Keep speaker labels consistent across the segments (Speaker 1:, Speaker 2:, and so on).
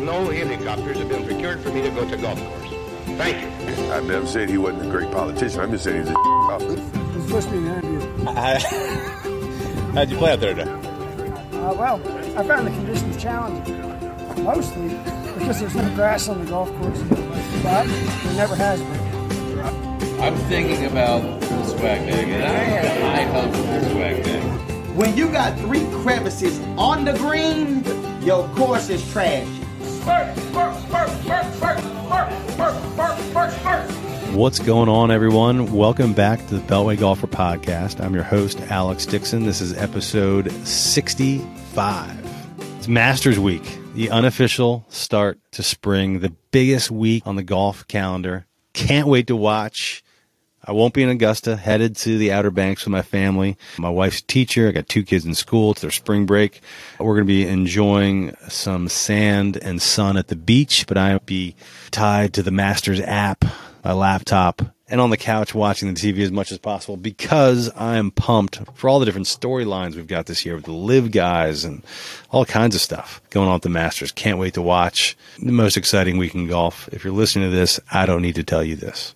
Speaker 1: no helicopters have been procured for me to go to golf course. Thank you.
Speaker 2: I've never said he wasn't a great politician. I'm just saying he's a
Speaker 3: It's supposed to be an interview.
Speaker 4: How'd you play out there today?
Speaker 3: Well, I found the conditions challenging, mostly because there's no grass on the golf course, but there never has been.
Speaker 5: I'm thinking about the swag bag, and I had high hopes for the swag bag.
Speaker 6: When you got 3 crevices on the green, your course is trash.
Speaker 4: What's going on, everyone? Welcome back to the Beltway Golfer Podcast. I'm your host, Alex Dixon. This is episode 65. It's Masters Week, the unofficial start to spring, the biggest week on the golf calendar. Can't wait to watch. I won't be in Augusta, headed to the Outer Banks with my family. My wife's a teacher. I got 2 kids in school. It's their spring break. We're going to be enjoying some sand and sun at the beach, but I'll be tied to the Masters app, my laptop, and on the couch watching the TV as much as possible because I am pumped for all the different storylines we've got this year with the live guys and all kinds of stuff going on at the Masters. Can't wait to watch the most exciting week in golf. If you're listening to this, I don't need to tell you this.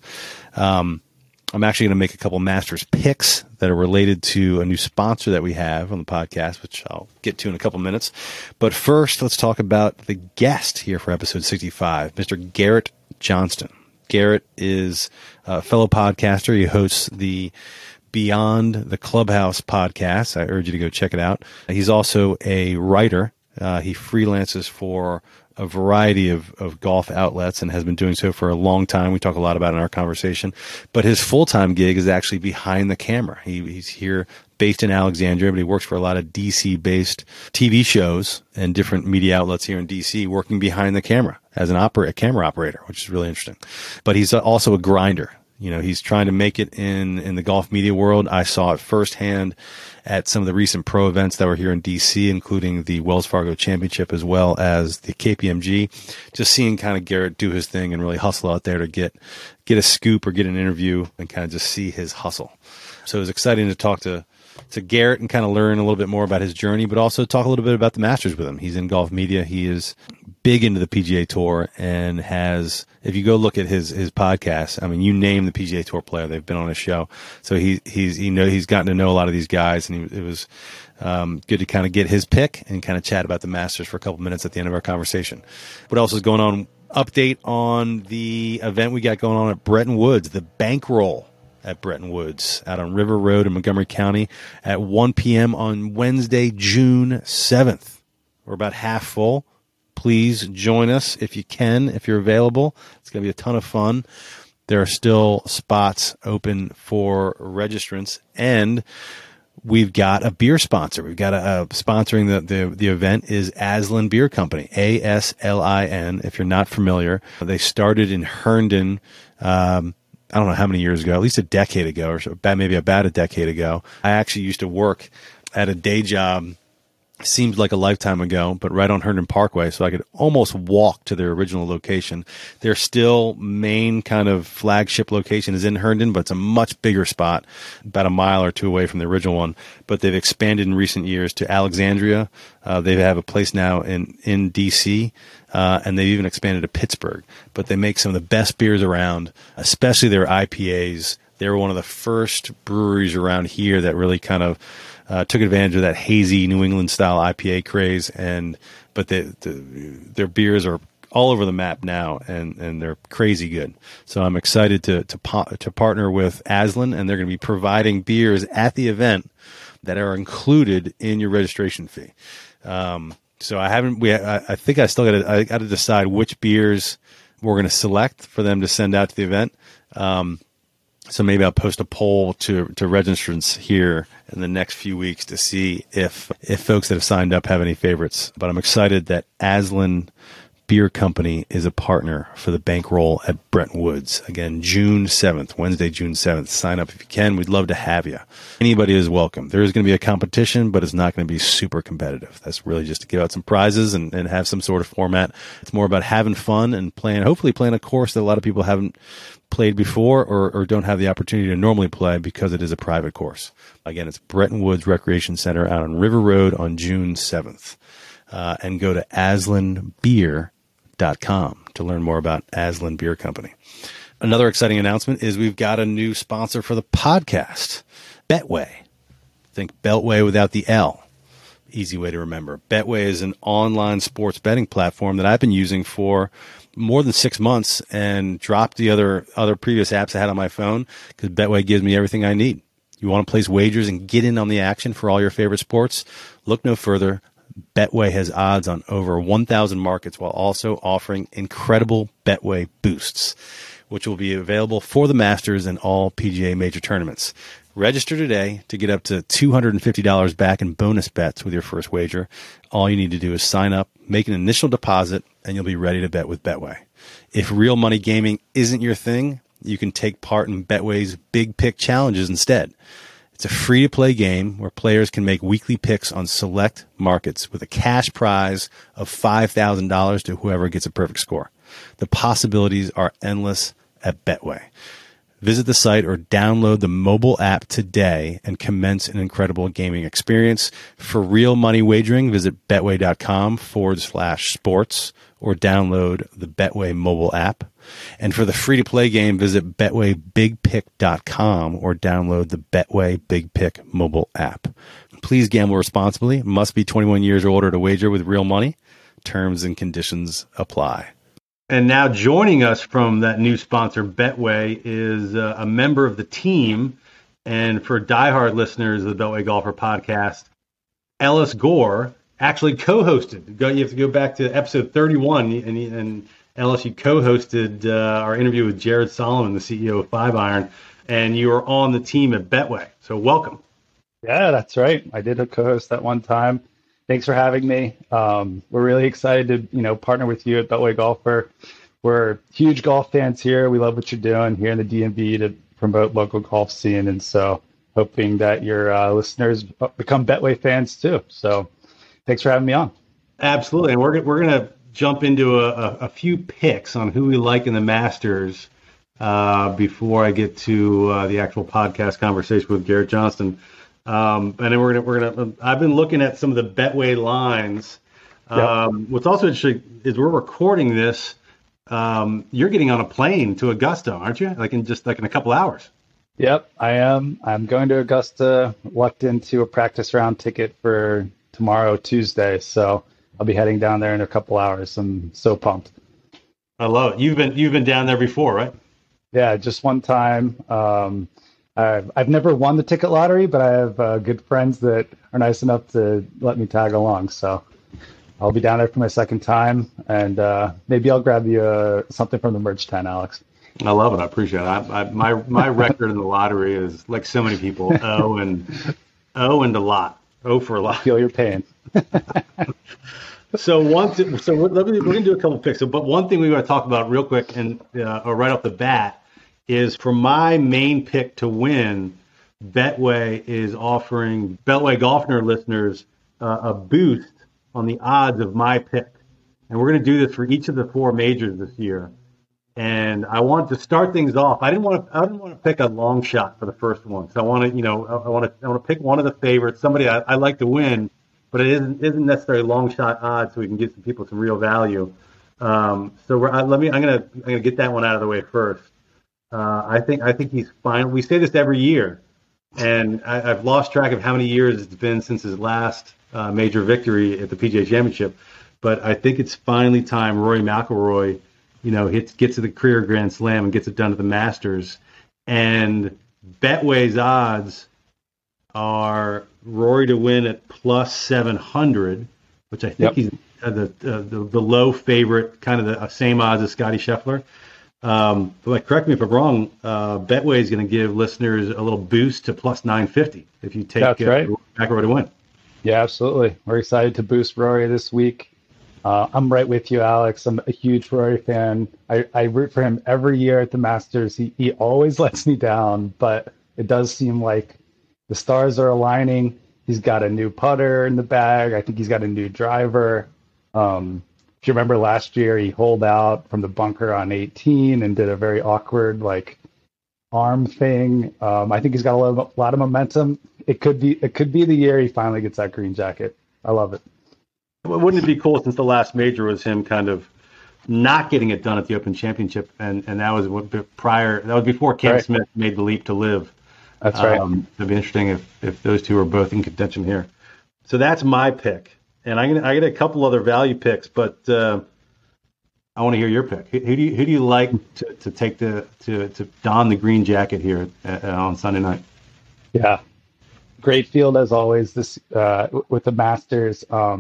Speaker 4: I'm actually going to make a couple Masters picks that are related to a new sponsor that we have on the podcast, which I'll get to in a couple minutes. But first, let's talk about the guest here for episode 65, Mr. Garrett Johnston. Garrett is a fellow podcaster. He hosts the Beyond the Clubhouse podcast. I urge you to go check it out. He's also a writer. He freelances for a variety of golf outlets and has been doing so for a long time. We talk a lot about it in our conversation. But his full-time gig is actually behind the camera. He's here based in Alexandria, but he works for a lot of D.C.-based TV shows and different media outlets here in D.C. working behind the camera as a camera operator, which is really interesting. But he's also a grinder. You know, he's trying to make it in the golf media world. I saw it firsthand at some of the recent pro events that were here in DC, including the Wells Fargo Championship as well as the KPMG. Just seeing kind of Garrett do his thing and really hustle out there to get a scoop or get an interview and kind of just see his hustle. So it was exciting to talk to Garrett and kind of learn a little bit more about his journey, but also talk a little bit about the Masters with him. He's in golf media. He is big into the PGA Tour and has, if you go look at his podcast, I mean, you name the PGA Tour player, they've been on his show. So he's gotten to know a lot of these guys, and it was good to kind of get his pick and kind of chat about the Masters for a couple minutes at the end of our conversation. What else is going on? Update on the event we got going on at Bretton Woods, the Bankroll at Bretton Woods out on River Road in Montgomery County at 1 p.m. on Wednesday, June 7th. We're about half full. Please join us if you can, if you're available. It's going to be a ton of fun. There are still spots open for registrants, and we've got a beer sponsor. We've got sponsoring the event is Aslin Beer Company, ASLIN. If you're not familiar, they started in Herndon. I don't know how many years ago, at least a decade ago, or so, maybe about a decade ago. I actually used to work at a day job. Seems like a lifetime ago, but right on Herndon Parkway, so I could almost walk to their original location. Their still main kind of flagship location is in Herndon, but it's a much bigger spot, about a mile or two away from the original one. But they've expanded in recent years to Alexandria. They have a place now in D.C., and they've even expanded to Pittsburgh. But they make some of the best beers around, especially their IPAs. They were one of the first breweries around here that really kind of took advantage of that hazy New England style IPA craze, but their beers are all over the map now, and they're crazy good. So I'm excited to partner with Aslin, and they're going to be providing beers at the event that are included in your registration fee. So I think I still got to decide which beers we're going to select for them to send out to the event. So maybe I'll post a poll to registrants here in the next few weeks to see if folks that have signed up have any favorites. But I'm excited that Aslin Beer Company is a partner for the Bankroll at Bretton Woods. Again, June 7th, Wednesday, June 7th. Sign up if you can. We'd love to have you. Anybody is welcome. There is going to be a competition, but it's not going to be super competitive. That's really just to give out some prizes and have some sort of format. It's more about having fun and hopefully playing a course that a lot of people haven't played before or don't have the opportunity to normally play because it is a private course. Again, it's Bretton Woods Recreation Center out on River Road on June 7th. And go to aslinbeer.com betway.com to learn more about Aslan Beer Company. Another exciting announcement is we've got a new sponsor for the podcast, Betway. Think Beltway without the L. Easy way to remember. Betway is an online sports betting platform that I've been using for more than 6 months and dropped the other previous apps I had on my phone because Betway gives me everything I need. You want to place wagers and get in on the action for all your favorite sports? Look no further. Betway has odds on over 1,000 markets while also offering incredible Betway boosts, which will be available for the Masters and all PGA major tournaments. Register today to get up to $250 back in bonus bets with your first wager. All you need to do is sign up, make an initial deposit, and you'll be ready to bet with Betway. If real money gaming isn't your thing, you can take part in Betway's Big Pick Challenges instead. It's a free-to-play game where players can make weekly picks on select markets with a cash prize of $5,000 to whoever gets a perfect score. The possibilities are endless at Betway. Visit the site or download the mobile app today and commence an incredible gaming experience. For real money wagering, visit betway.com/sports or download the Betway mobile app. And for the free-to-play game, visit betwaybigpick.com or download the Betway Big Pick mobile app. Please gamble responsibly. Must be 21 years or older to wager with real money. Terms and conditions apply. And now joining us from that new sponsor, Betway, is a member of the team. And for diehard listeners of the Beltway Golfer podcast, Ellis Gore actually co-hosted. You have to go back to episode 31. And Ellis, you co-hosted our interview with Jared Solomon, the CEO of 5-Iron. And you were on the team at Betway. So welcome.
Speaker 7: Yeah, that's right. I did a co-host that one time. Thanks for having me. We're really excited to, partner with you at Beltway Golfer. We're huge golf fans here. We love what you're doing here in the DMV to promote local golf scene, and so hoping that your listeners become Betway fans too. So, thanks for having me on.
Speaker 4: Absolutely, and we're gonna jump into a few picks on who we like in the Masters before I get to the actual podcast conversation with Garrett Johnston. And then we're gonna. I've been looking at some of the Betway lines. Yep. What's also interesting is we're recording this. You're getting on a plane to Augusta, aren't you? Like in a couple hours.
Speaker 7: Yep, I am. I'm going to Augusta. Lucked into a practice round ticket for tomorrow, Tuesday. So I'll be heading down there in a couple hours. I'm so pumped.
Speaker 4: I love it. You've been down there before, right?
Speaker 7: Yeah, just one time. I've never won the ticket lottery, but I have good friends that are nice enough to let me tag along. So I'll be down there for my second time, and maybe I'll grab you something from the merch tent, Alex.
Speaker 4: I love it. I appreciate it. My record in the lottery is like so many people, O and a lot. O for a lot.
Speaker 7: I feel your pain.
Speaker 4: So we're going to do a couple picks. But one thing we want to talk about real quick and right off the bat is for my main pick to win, Betway is offering Beltway Golfer listeners a boost on the odds of my pick. And we're going to do this for each of the 4 majors this year. And I want to start things off. I didn't want to pick a long shot for the first one. So I want to pick one of the favorites, somebody I like to win, but it isn't necessarily long shot odds, so we can give some people some real value. I'm going to get that one out of the way first. I think he's fine. We say this every year, and I've lost track of how many years it's been since his last major victory at the PGA Championship. But I think it's finally time Rory McIlroy, gets to the career Grand Slam and gets it done at the Masters. And Betway's odds are Rory to win at plus 700, which I think he's the low favorite, kind of the same odds as Scotty Scheffler. But correct me if I'm wrong, Betway is going to give listeners a little boost to plus 950 if you take McIlroy to win.
Speaker 7: Yeah, absolutely. We're excited to boost Rory this week. I'm right with you, Alex. I'm a huge Rory fan. I root for him every year at the Masters. He always lets me down, but it does seem like the stars are aligning. He's got a new putter in the bag. I think he's got a new driver. If you remember last year, he holed out from the bunker on 18 and did a very awkward arm thing. I think he's got a lot of momentum. It could be the year he finally gets that green jacket. I love it.
Speaker 4: Wouldn't it be cool since the last major was him kind of not getting it done at the Open Championship, and that was before Cam
Speaker 7: Right.
Speaker 4: Smith made the leap to live.
Speaker 7: That's right.
Speaker 4: It'd be interesting if those two are both in contention here. So that's my pick, and I get a couple other value picks, but I want to hear your pick. Who do you like to take to don the green jacket here on Sunday night?
Speaker 7: Yeah, great field as always. This with the Masters.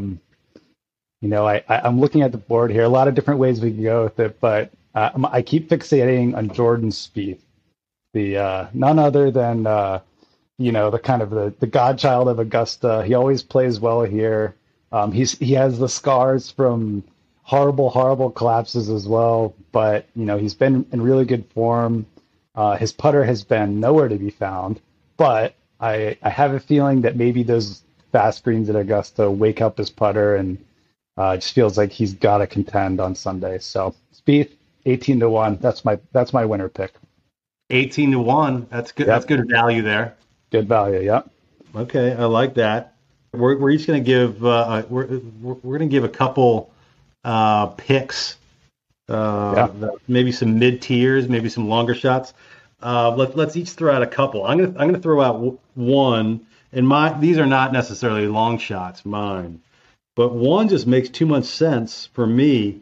Speaker 7: I'm looking at the board here. A lot of different ways we can go with it, but I keep fixating on Jordan Spieth, the none other than the kind of the godchild of Augusta. He always plays well here. He has the scars from horrible collapses as well, but he's been in really good form. His putter has been nowhere to be found, but I have a feeling that maybe those fast greens at Augusta wake up his putter, and it just feels like he's got to contend on Sunday. So Spieth 18-1. That's my winner pick.
Speaker 4: 18-1. That's good.
Speaker 7: Yep.
Speaker 4: That's good value there.
Speaker 7: Good value. Yep.
Speaker 4: Okay, I like that. We're each going to give we're going to give a couple picks. Maybe some mid tiers, maybe some longer shots. Let's each throw out a couple. I'm gonna throw out one, and these are not necessarily long shots, mine, but one just makes too much sense for me.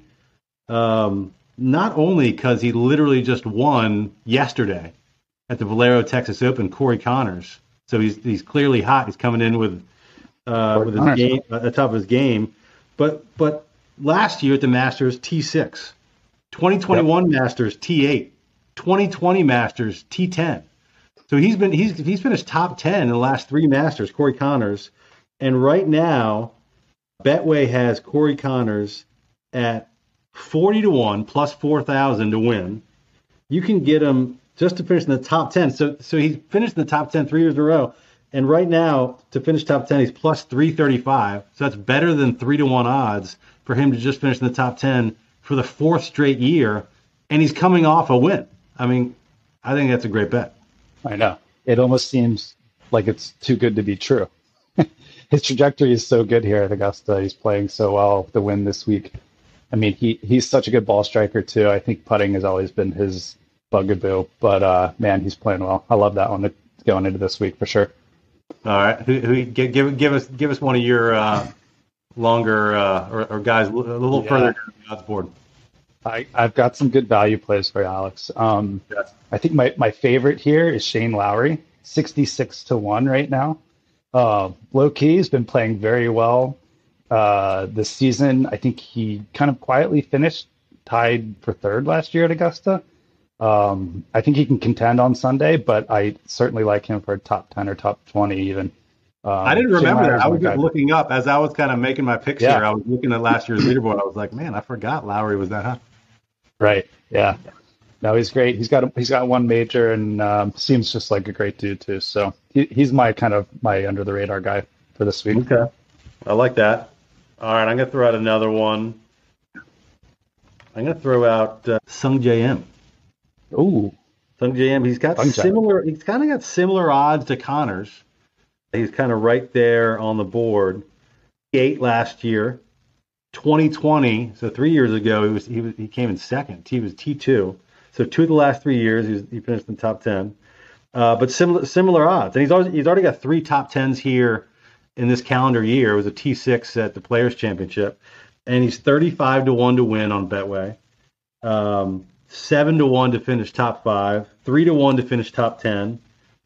Speaker 4: Not only because he literally just won yesterday at the Valero Texas Open, Corey Connors, so he's clearly hot. He's coming in with his game at the top of his game, but last year at the Masters T6, 2021 Masters T8. 2020 Masters T10. So he's finished top 10 in the last three Masters, Corey Connors. And right now, Betway has Corey Connors at 40-1 plus 4,000 to win. You can get him just to finish in the top 10. So he's finished in the top 10 3 years in a row. And right now, to finish top 10, he's plus 335. So that's better than 3-1 odds for him to just finish in the top 10 for the fourth straight year. And he's coming off a win. I mean, I think that's a great bet.
Speaker 7: I know. It almost seems like it's too good to be true. His trajectory is so good here at Augusta. He's playing so well to win this week. I mean, he's such a good ball striker, too. I think putting has always been his bugaboo. But, man, he's playing well. I love that one going into this week for sure.
Speaker 4: All right. Give us one of your longer or guys a little further down the odds board.
Speaker 7: I've got some good value plays for you, Alex. I think my favorite here is Shane Lowry, 66-1 right now. Low key has been playing very well this season. I think he kind of quietly finished tied for third last year at Augusta. I think he can contend on Sunday, but I certainly like him for a top 10 or top 20 even.
Speaker 4: I didn't remember that. I was just looking up as I was kind of making my picks here. I was looking at last year's leaderboard. I was like, man, I forgot Lowry was that high.
Speaker 7: Right. Yeah. No, he's great. He's got one major and seems just like a great dude too. So he's my under the radar guy for this week.
Speaker 4: Okay. I like that. All right. I'm going to throw out another one. I'm going to throw out Sung J M.
Speaker 7: Ooh.
Speaker 4: Sung J M. He's kind of got similar odds to Connors. He's kind of right there on the board. 8 last year. 2020, so 3 years ago, he came in second. He was T2. So 2 of the last 3 years, he finished in the top 10. But similar odds. And he's already got 3 top 10s here in this calendar year. It was a T6 at the Players Championship. And he's 35-1 to win on Betway. 7-1 to finish top 5. 3-1 to finish top 10.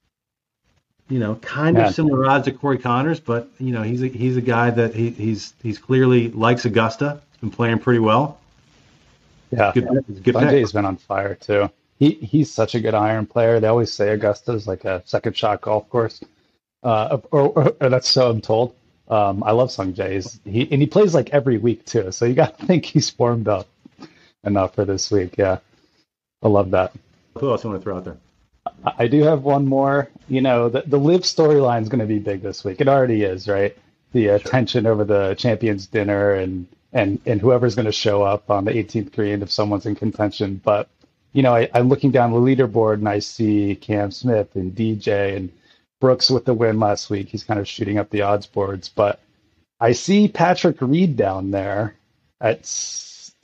Speaker 4: Kind of similar odds to Corey Connors, but he's a guy that he's clearly likes Augusta. He's been playing pretty well.
Speaker 7: Yeah,
Speaker 4: good
Speaker 7: Sanjay's been on fire too. He's such a good iron player. They always say Augusta's like a second shot golf course, or that's so I'm told. I love Sanjay. He plays like every week too, so you got to think he's formed up enough for this week. Yeah, I love that.
Speaker 4: Who else you want to throw out there?
Speaker 7: I do have one more. The LIV storyline is going to be big this week. It already is, right? The tension over the Champions Dinner and whoever's going to show up on the 18th green if someone's in contention. But, I'm looking down the leaderboard and I see Cam Smith and DJ and Brooks with the win last week. He's kind of shooting up the odds boards. But I see Patrick Reed down there at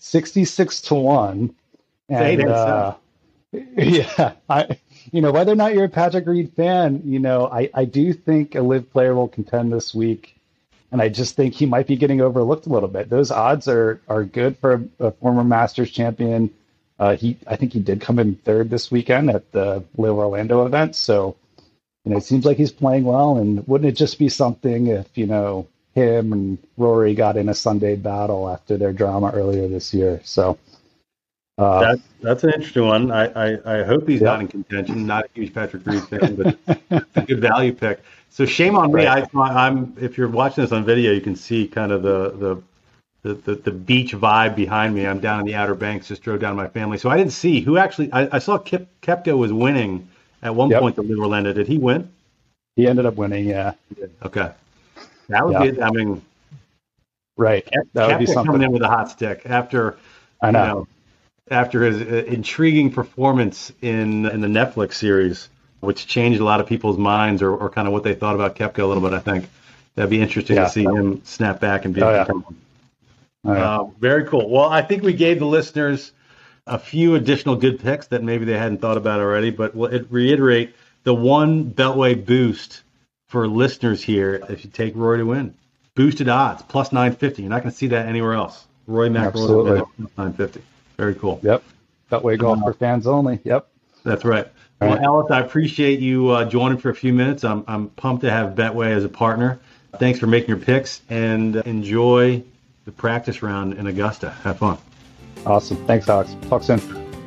Speaker 7: 66-1. And yeah, whether or not you're a Patrick Reed fan, I do think a live player will contend this week. And I just think he might be getting overlooked a little bit. Those odds are good for a former Masters champion. I think he did come in third this weekend at the Live Orlando event. So, it seems like he's playing well. And wouldn't it just be something if, him and Rory got in a Sunday battle after their drama earlier this year? So
Speaker 4: that's an interesting one. I hope he's not in contention. Not a huge Patrick Reed fan, but a good value pick. So shame on me. I'm if you're watching this on video, you can see kind of the beach vibe behind me. I'm down in the Outer Banks, just drove down with my family. So I didn't see who actually. I saw Koepka was winning at one point. The Live Orlando. Did he win?
Speaker 7: He ended up winning. Yeah.
Speaker 4: Okay. That would be. I mean,
Speaker 7: right. That would be something.
Speaker 4: Coming in with a hot stick after. I know. After his intriguing performance in the Netflix series, which changed a lot of people's minds or kind of what they thought about Koepka a little bit, I think that'd be interesting to see him snap back and be very cool. Well, I think we gave the listeners a few additional good picks that maybe they hadn't thought about already, but we'll reiterate the one Beltway boost for listeners here. If you take Rory to win, boosted odds, plus 950. You're not going to see that anywhere else. Rory McIlroy, plus 950. Very cool.
Speaker 7: Yep. Beltway golf for fans only. Yep.
Speaker 4: That's right. Well, Ellis, I appreciate you joining for a few minutes. I'm pumped to have Betway as a partner. Thanks for making your picks, and enjoy the practice round in Augusta. Have fun.
Speaker 7: Awesome. Thanks, Alex. Talk soon.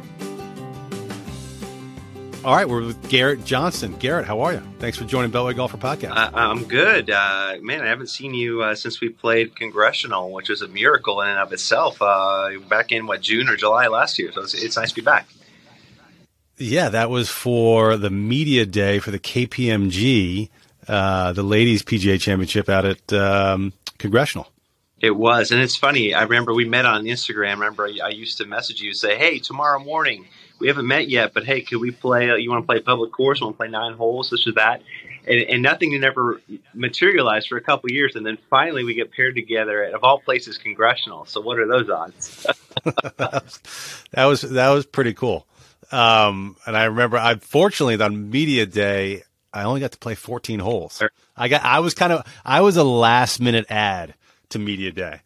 Speaker 4: All right, we're with Garrett Johnson. Garrett, how are you? Thanks for joining Beltway Golfer Podcast.
Speaker 8: I'm good. Man, I haven't seen you since we played Congressional, which was a miracle in and of itself, back in, June or July last year. So it's nice to be back.
Speaker 4: Yeah, that was for the media day for the KPMG, the Ladies PGA Championship out at Congressional.
Speaker 8: It was, and it's funny. I remember we met on Instagram. I remember I used to message you and say, hey, tomorrow morning, we haven't met yet, but hey, could we play, you want to play public course? Want to play 9 holes, this or that? And nothing had ever materialized for a couple of years. And then finally we get paired together at, of all places, Congressional. So what are those odds?
Speaker 4: That was pretty cool. And I remember, fortunately on media day, I only got to play 14 holes. I was a last minute add to media day.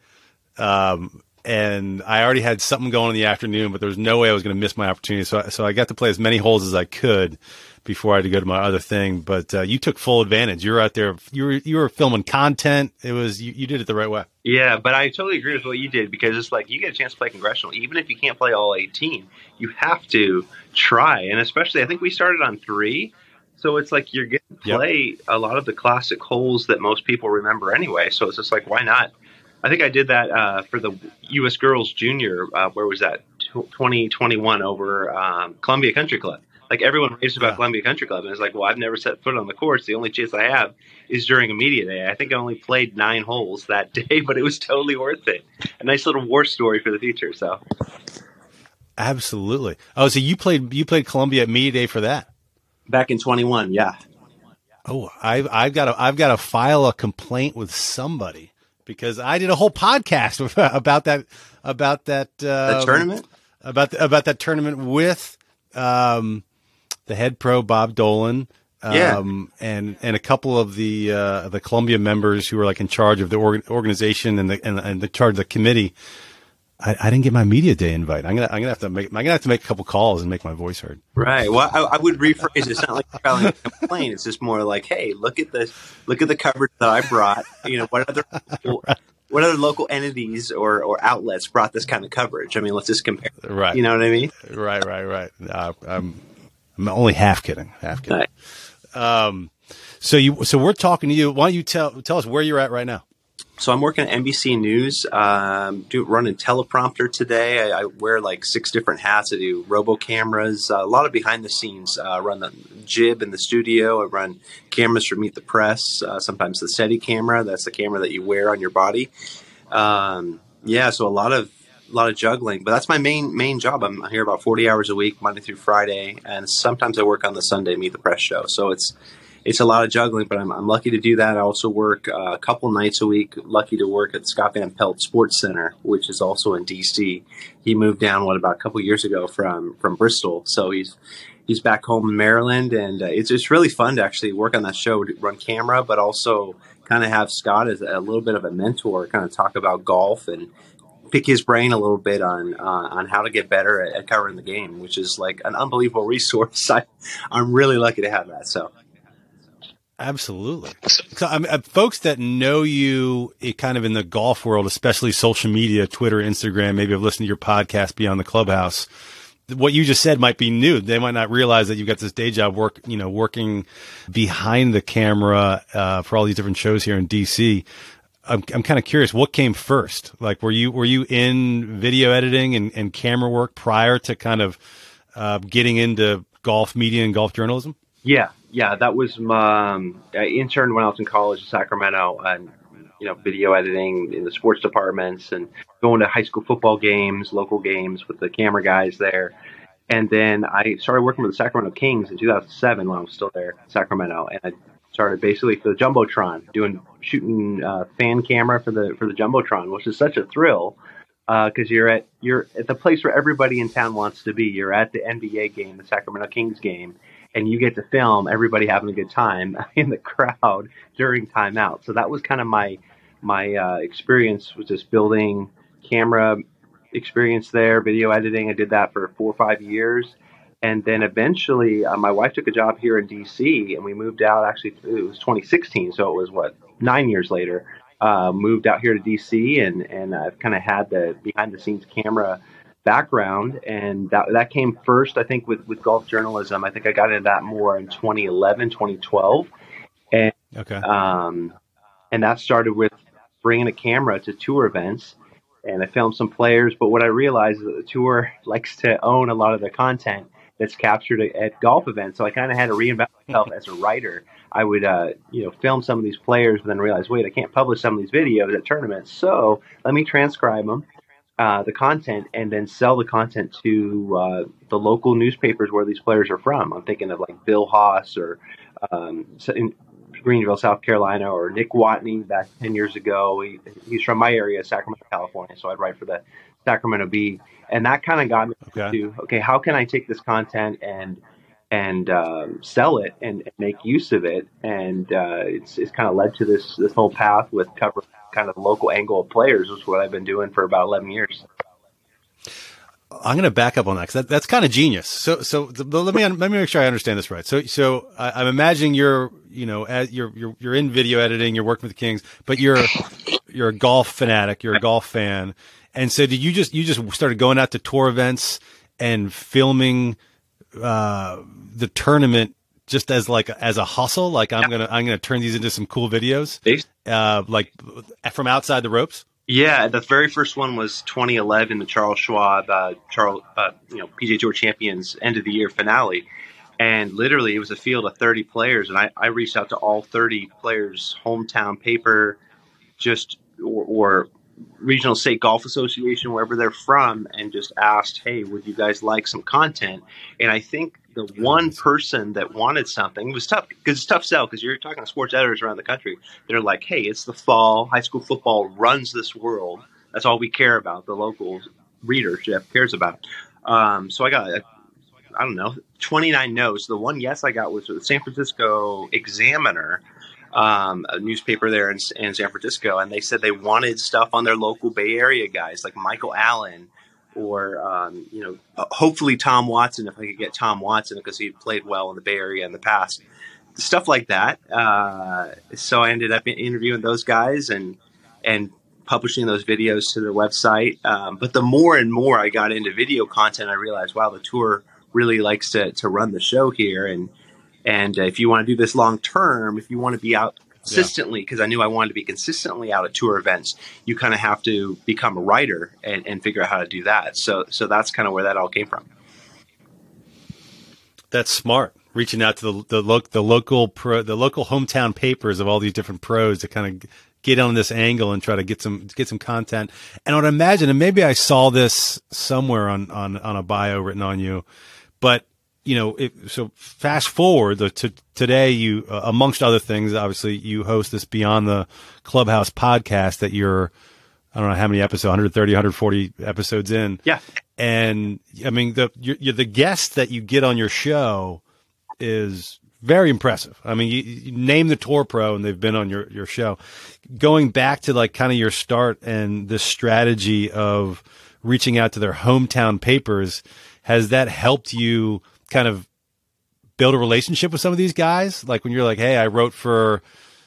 Speaker 4: And I already had something going in the afternoon, but there was no way I was going to miss my opportunity. So I got to play as many holes as I could before I had to go to my other thing. But you took full advantage. You were out there. You were filming content. It was you did it the right way.
Speaker 8: Yeah, but I totally agree with what you did, because it's like you get a chance to play Congressional, even if you can't play all 18. You have to try, and especially I think we started on 3. So it's like you're getting to play a lot of the classic holes that most people remember anyway. So it's just like, why not? I think I did that for the U.S. Girls Junior. Where was that? 2021 over Columbia Country Club. Like everyone raves about Columbia Country Club, and it's like, well, I've never set foot on the course. The only chance I have is during a media day. I think I only played 9 holes that day, but it was totally worth it. A nice little war story for the future. So,
Speaker 4: absolutely. Oh, so you played Columbia at media day for that?
Speaker 8: Back in 21, yeah.
Speaker 4: Oh, I've got to file a complaint with somebody. Because I did a whole podcast about that
Speaker 8: tournament,
Speaker 4: about that tournament with the head pro Bob Dolan, and a couple of the Columbia members who were like in charge of the organization and the charge of the committee. I didn't get my media day invite. I'm gonna have to make a couple calls and make my voice heard.
Speaker 8: Right. Well, I would rephrase it. It's not like filing a complaint. It's just more like, hey, look at the coverage that I brought. What other local entities or outlets brought this kind of coverage? I mean, let's just compare.
Speaker 4: Right.
Speaker 8: You know what I mean?
Speaker 4: Right. I'm only half kidding. Right. So we're talking to you. Why don't you tell us where you're at right now?
Speaker 8: So I'm working at NBC News, running teleprompter today. I wear like 6 different hats. I do robo cameras, a lot of behind the scenes. I run the jib in the studio. I run cameras for Meet the Press. Sometimes the Steady camera. That's the camera that you wear on your body. So a lot of juggling, but that's my main job. I'm here about 40 hours a week, Monday through Friday, and sometimes I work on the Sunday Meet the Press show. So it's a lot of juggling, but I'm lucky to do that. I also work a couple nights a week, lucky to work at the Scott Van Pelt Sports Center, which is also in DC. He moved down, about a couple years ago from Bristol. So he's back home in Maryland, and it's really fun to actually work on that show, to run camera, but also kind of have Scott as a little bit of a mentor, kind of talk about golf and pick his brain a little bit on how to get better at covering the game, which is like an unbelievable resource. I'm really lucky to have that. So.
Speaker 4: Absolutely. So, folks that know you kind of in the golf world, especially social media, Twitter, Instagram, maybe have listened to your podcast Beyond the Clubhouse. What you just said might be new. They might not realize that you've got this day job working behind the camera for all these different shows here in DC. I'm kind of curious, what came first? Like, were you in video editing and camera work prior to kind of getting into golf media and golf journalism?
Speaker 8: Yeah, that was my I interned when I was in college in Sacramento, and video editing in the sports departments and going to high school football games, local games with the camera guys there. And then I started working with the Sacramento Kings in 2007 when I was still there in Sacramento, and I started basically for the Jumbotron, shooting fan camera for the Jumbotron, which is such a thrill because you're at the place where everybody in town wants to be. You're at the NBA game, the Sacramento Kings game, and you get to film everybody having a good time in the crowd during timeout. So that was kind of my experience, was just building camera experience there, video editing. I did that for 4 or 5 years. And then eventually my wife took a job here in DC, and we moved out. Actually, it was 2016. So it was 9 years later, moved out here to DC, and I've kind of had the behind the scenes camera background, and that came first, I think, with golf journalism. I think I got into that more in 2011, 2012. And,
Speaker 4: okay.
Speaker 8: And that started with bringing a camera to tour events, and I filmed some players. But what I realized is that the tour likes to own a lot of the content that's captured at golf events. So I kind of had to reinvent myself as a writer. I would, film some of these players, but then realize, wait, I can't publish some of these videos at tournaments. So let me transcribe them, the content, and then sell the content to the local newspapers where these players are from. I'm thinking of like Bill Haas or in Greenville, South Carolina, or Nick Watney back 10 years ago. He's from my area, Sacramento, California, so I'd write for the Sacramento Bee. And that kind of got me to, how can I take this content and sell it and make use of it? And it's kind of led to this whole path with covering kind of the local angle of players, which is what I've been doing for about 11 years.
Speaker 4: I'm going to back up on that because that's kind of genius. So let me make sure I understand this right. So I'm imagining you're in video editing, you're working with the Kings, but you're a golf fanatic, you're a golf fan. And so did you just started going out to tour events and filming the tournament just as a hustle? Like I'm gonna turn these into some cool videos, like from outside the ropes.
Speaker 8: Yeah, the very first one was 2011, the Charles Schwab, PGA Tour Champions end of the year finale, and literally it was a field of 30 players, and I reached out to all 30 players' hometown paper, or Regional State Golf Association, wherever they're from, and just asked, hey, would you guys like some content? And I think the one person that wanted something, it was tough because it's a tough sell because you're talking to sports editors around the country. They're like, hey, it's the fall. High school football runs this world. That's all we care about. The local readership cares about. So I got, 29 no's. The one yes I got was the San Francisco Examiner, a newspaper there in San Francisco, and they said they wanted stuff on their local Bay Area guys like Michael Allen or, hopefully Tom Watson, if I could get Tom Watson because he played well in the Bay Area in the past, stuff like that. So I ended up interviewing those guys and publishing those videos to their website. But the more and more I got into video content, I realized, wow, the tour really likes to run the show here. And if you want to do this long term, if you want to be out consistently, because I knew I wanted to be consistently out at tour events, you kind of have to become a writer and figure out how to do that. So that's kind of where that all came from.
Speaker 4: That's smart. Reaching out to the local hometown papers of all these different pros to kind of get on this angle and try to get some content. And I would imagine, and maybe I saw this somewhere on a bio written on you, but so fast forward to today, you, amongst other things, obviously you host this Beyond the Clubhouse podcast that you're, I don't know how many episodes, 130, 140 episodes in.
Speaker 8: Yeah.
Speaker 4: And I mean, the guests that you get on your show is very impressive. I mean, you name the Tour Pro and they've been on your show. Going back to like kind of your start and this strategy of reaching out to their hometown papers, has that helped you kind of build a relationship with some of these guys? Like when you're like, hey, I wrote for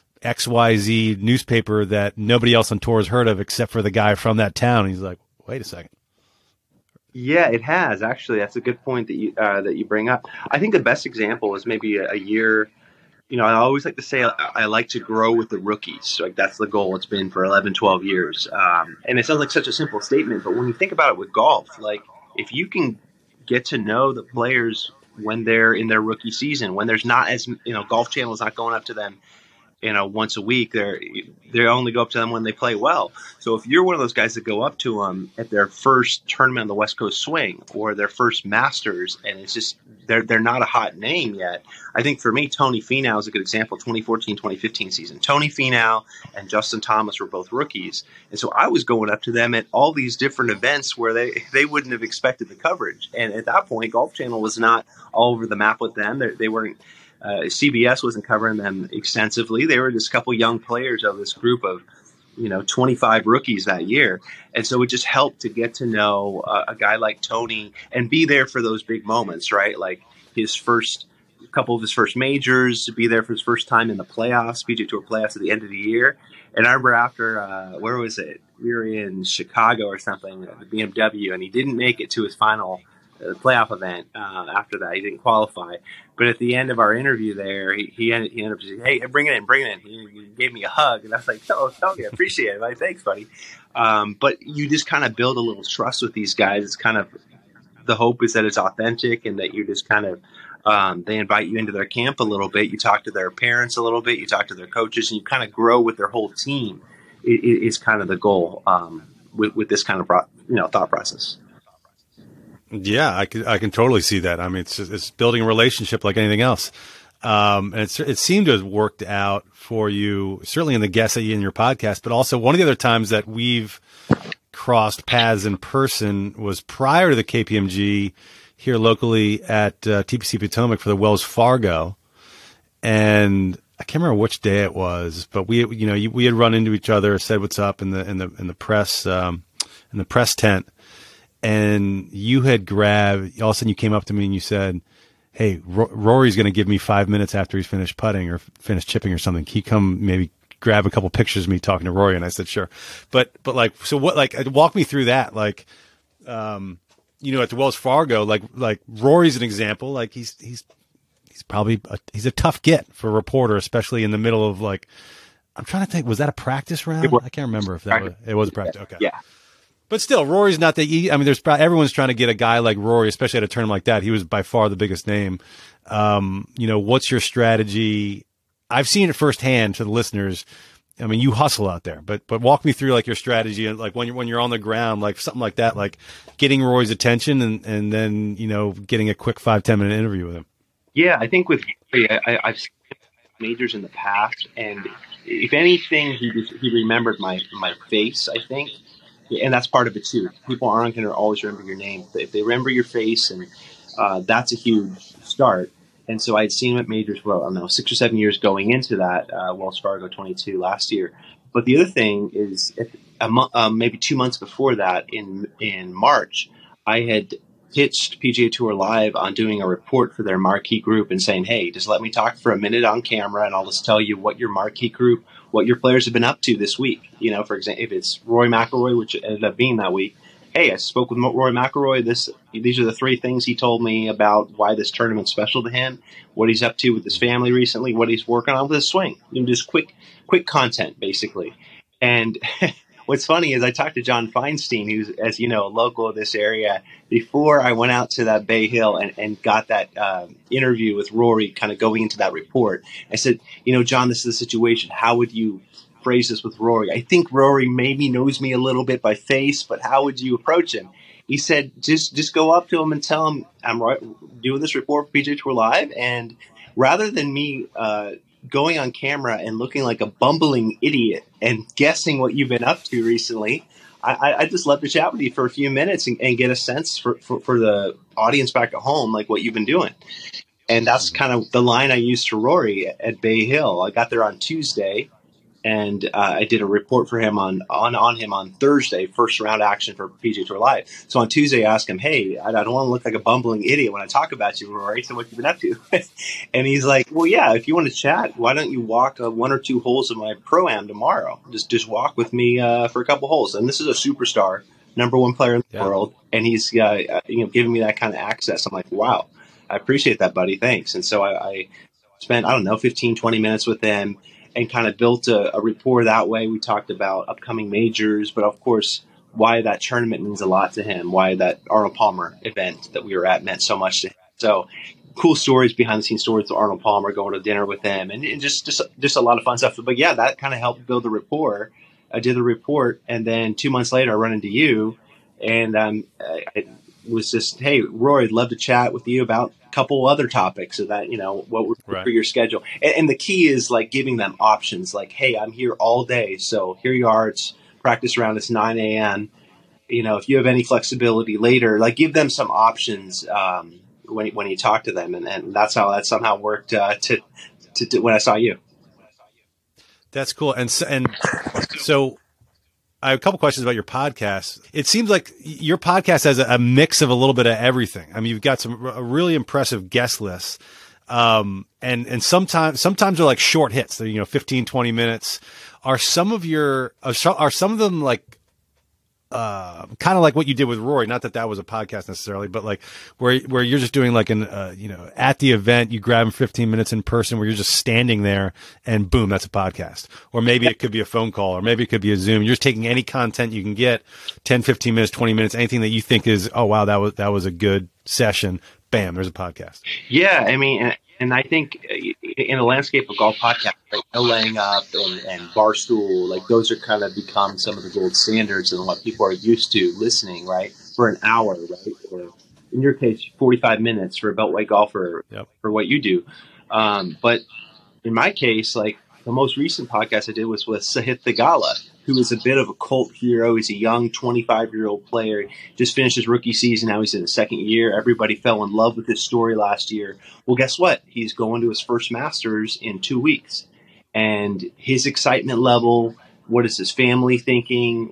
Speaker 4: XYZ newspaper that nobody else on tour has heard of except for the guy from that town. And he's like, wait a second.
Speaker 8: Yeah, it has actually. That's a good point that you bring up. I think the best example is maybe a year. I always like to say I like to grow with the rookies. Like that's the goal. It's been for 11, 12 years. And it sounds like such a simple statement, but when you think about it with golf, like if you can get to know the players when they're in their rookie season, when there's not as Golf Channel is not going up to them once a week, they only go up to them when they play well. So if you're one of those guys that go up to them at their first tournament on the West Coast Swing or their first Masters, and it's just they're not a hot name yet. I think for me, Tony Finau is a good example. 2014-2015 season, Tony Finau and Justin Thomas were both rookies, and so I was going up to them at all these different events where they wouldn't have expected the coverage. And at that point, Golf Channel was not all over the map with them. They weren't. CBS wasn't covering them extensively. They were just a couple young players of this group of, 25 rookies that year. And so it just helped to get to know a guy like Tony and be there for those big moments, right? Like couple of his first majors, to be there for his first time in the playoffs, PGA Tour playoffs at the end of the year. And I remember after, where was it? We were in Chicago or something, the BMW, and he didn't make it to his final playoff event after that. He didn't qualify. But at the end of our interview there, he ended up saying, hey, bring it in. He gave me a hug. And I was like, oh, Tony, I appreciate it. Like, thanks, buddy. But you just kind of build a little trust with these guys. It's kind of, the hope is that it's authentic and that you just kind of, they invite you into their camp a little bit. You talk to their parents a little bit. You talk to their coaches, and you kind of grow with their whole team. Is kind of the goal with this kind of thought process.
Speaker 4: Yeah, I can totally see that. I mean, it's building a relationship like anything else. And it seemed to have worked out for you, certainly in the guests that you in your podcast, but also one of the other times that we've crossed paths in person was prior to the KPMG here locally at TPC Potomac for the Wells Fargo. And I can't remember which day it was, but we had run into each other, said what's up in the press tent. And you had grabbed, all of a sudden you came up to me and you said, hey, Rory's going to give me 5 minutes after he's finished putting or finished chipping or something. Can you come maybe grab a couple pictures of me talking to Rory? And I said, sure. But like, so what, like, walk me through that. Like, at the Wells Fargo, like Rory's an example. Like he's probably he's a tough get for a reporter, especially in the middle of like, I'm trying to think, was that a practice round? I can't remember if it was a practice. Okay.
Speaker 8: Yeah.
Speaker 4: But still, Rory's not the. I mean, everyone's trying to get a guy like Rory, especially at a tournament like that. He was by far the biggest name. What's your strategy? I've seen it firsthand to the listeners. I mean, you hustle out there, but walk me through like your strategy and like when you're on the ground, like something like that, like getting Rory's attention and then getting a quick 5-10 minute interview with him.
Speaker 8: Yeah, I think with Rory, I've seen majors in the past, and if anything, he remembered my face, I think. And that's part of it too. People aren't going to always remember your name, but if they remember your face, and that's a huge start. And so I'd seen him at majors for, 6 or 7 years going into that Wells Fargo 22 last year. But the other thing is, maybe 2 months before that, in March, I had pitched PGA Tour Live on doing a report for their marquee group and saying, hey, just let me talk for a minute on camera, and I'll just tell you what your marquee group, what your players have been up to this week. For example, if it's Rory McIlroy, which ended up being that week, hey, I spoke with Rory McIlroy. These are the 3 things he told me about why this tournament's special to him, what he's up to with his family recently, what he's working on with his swing. Just quick content, basically. And what's funny is I talked to John Feinstein, who's, as you know, a local of this area, before I went out to that Bay Hill and got that interview with Rory, kind of going into that report. I said, John, this is the situation. How would you phrase this with Rory? I think Rory maybe knows me a little bit by face, but how would you approach him? He said, just go up to him and tell him I'm doing this report for PGA Tour Live, and rather than me going on camera and looking like a bumbling idiot and guessing what you've been up to recently, I just love to chat with you for a few minutes and get a sense for the audience back at home, like what you've been doing. And that's kind of the line I used to Rory at Bay Hill. I got there on Tuesday, and I did a report for him on him on Thursday, first round action for PGA Tour Live. So on Tuesday, I asked him, hey, I don't want to look like a bumbling idiot when I talk about you, Rory. So what you been up to? And he's like, well, yeah, if you want to chat, why don't you walk 1 or 2 holes of my Pro-Am tomorrow? Just walk with me for a couple holes. And this is a superstar, number 1 player in the world, and he's giving me that kind of access. I'm like, wow. I appreciate that, buddy. Thanks. And so I spent, 15, 20 minutes with him and kind of built a rapport that way. We talked about upcoming majors, but of course, why that tournament means a lot to him, why that Arnold Palmer event that we were at meant so much to him. So cool stories, behind the scenes stories with Arnold Palmer, going to dinner with him, and just a lot of fun stuff. But yeah, that kind of helped build the rapport. I did the report, and then 2 months later, I run into you, and I was just, hey, Rory, I'd love to chat with you about a couple other topics so that, what would for your schedule. And the key is like giving them options, like, hey, I'm here all day. So here you are. It's practice round. It's 9 a.m. If you have any flexibility later, like give them some options when you talk to them. And that's how that somehow worked to when I saw you.
Speaker 4: That's cool. And so I have a couple questions about your podcast. It seems like your podcast has a mix of a little bit of everything. I mean, you've got a really impressive guest lists. And sometimes they're like short hits. They're, 15, 20 minutes. Are some of them like, kind of like what you did with Rory? Not that was a podcast necessarily, but like where you're just doing like at the event, you grab them 15 minutes in person where you're just standing there and boom, that's a podcast. Or maybe it could be a phone call, or maybe it could be a Zoom. You're just taking any content you can get, 10, 15 minutes, 20 minutes, anything that you think is, oh wow, that was a good session. Bam, there's a podcast.
Speaker 8: Yeah. I mean, and I think in the landscape of golf podcasts, like No Laying Up and Barstool, like those are kind of become some of the gold standards and what people are used to listening, right? For an hour, right? Or in your case, 45 minutes for a Beltway golfer for what you do. But in my case, like the most recent podcast I did was with Sahith Theegala, who is a bit of a cult hero. He's a young 25-year-old player, just finished his rookie season. Now he's in his second year. Everybody fell in love with his story last year. Well, guess what? He's going to his first Masters in 2 weeks. And his excitement level, what is his family thinking?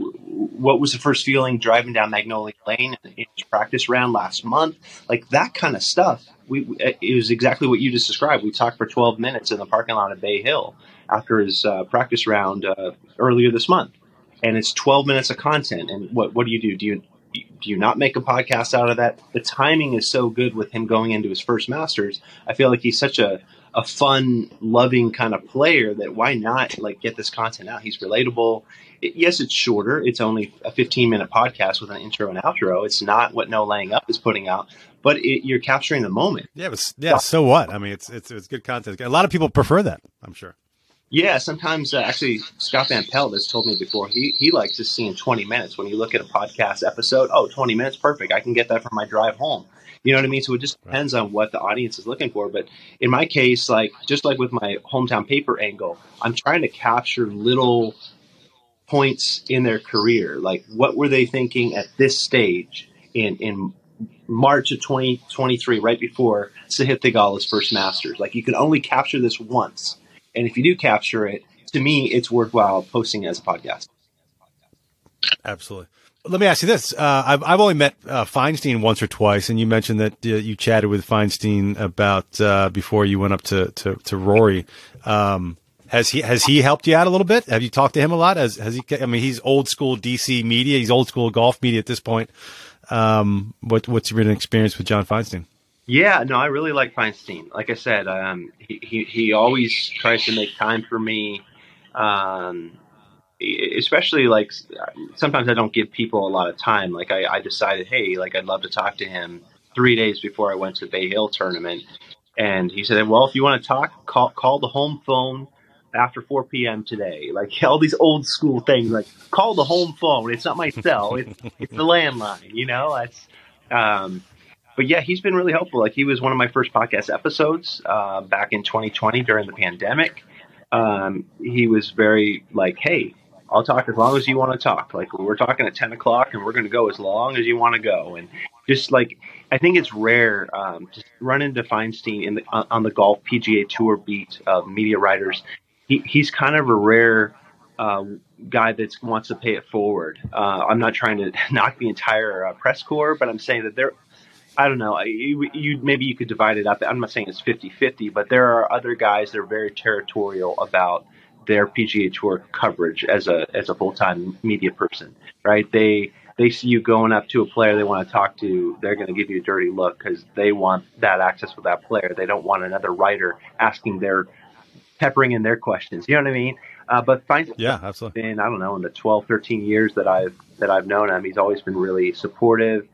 Speaker 8: What was the first feeling driving down Magnolia Lane in his practice round last month? Like that kind of stuff. It was exactly what you just described. We talked for 12 minutes in the parking lot at Bay Hill after his practice round earlier this month, and it's 12 minutes of content. And what do you do? Do you not make a podcast out of that? The timing is so good with him going into his first Masters. I feel like he's such a fun, loving kind of player that why not like get this content out? He's relatable. Yes, it's shorter. It's only a 15-minute podcast with an intro and outro. It's not what No Laying Up is putting out, but you're capturing the moment.
Speaker 4: Yeah, so what? I mean, it's good content. A lot of people prefer that, I'm sure.
Speaker 8: Yeah, sometimes actually Scott Van Pelt has told me before he likes just seeing 20 minutes. When you look at a podcast episode, 20 minutes, perfect. I can get that from my drive home. You know what I mean? So it just depends on what the audience is looking for. But in my case, like just like with my hometown paper angle, I'm trying to capture little points in their career. Like what were they thinking at this stage in March of 2023, right before Sahith Theegala's first Masters? Like you can only capture this once. And if you do capture it, to me, it's worthwhile posting it as a podcast.
Speaker 4: Absolutely. Let me ask you this. I've only met Feinstein once or twice, and you mentioned that you chatted with Feinstein about before you went up to Rory. Has he helped you out a little bit? Have you talked to him a lot? Has he? I mean, he's old school DC media. He's old school golf media at this point. What's your experience with John Feinstein?
Speaker 8: Yeah, no, I really like Feinstein. Like I said, he always tries to make time for me. Especially like sometimes I don't give people a lot of time. Like I decided, hey, like I'd love to talk to him 3 days before I went to the Bay Hill tournament. And he said, well, if you want to talk, call the home phone after 4 p.m. today. Like all these old school things, like call the home phone. It's not my cell. It's the landline, you know, but yeah, he's been really helpful. Like he was one of my first podcast episodes back in 2020 during the pandemic. He was very like, hey, I'll talk as long as you want to talk. Like we're talking at 10 o'clock and we're going to go as long as you want to go. And just like, I think it's rare to run into Feinstein on the golf PGA Tour beat of media writers. He's kind of a rare guy that wants to pay it forward. I'm not trying to knock the entire press corps, but I'm saying that I don't know, maybe you could divide it up. I'm not saying it's 50-50, but there are other guys that are very territorial about their PGA Tour coverage as a full-time media person, right? They see you going up to a player they want to talk to, they're going to give you a dirty look because they want that access with that player. They don't want another writer peppering in their questions. You know what I mean? But
Speaker 4: yeah, absolutely.
Speaker 8: Been, I don't know, in the 12, 13 years that I've known him, he's always been really supportive.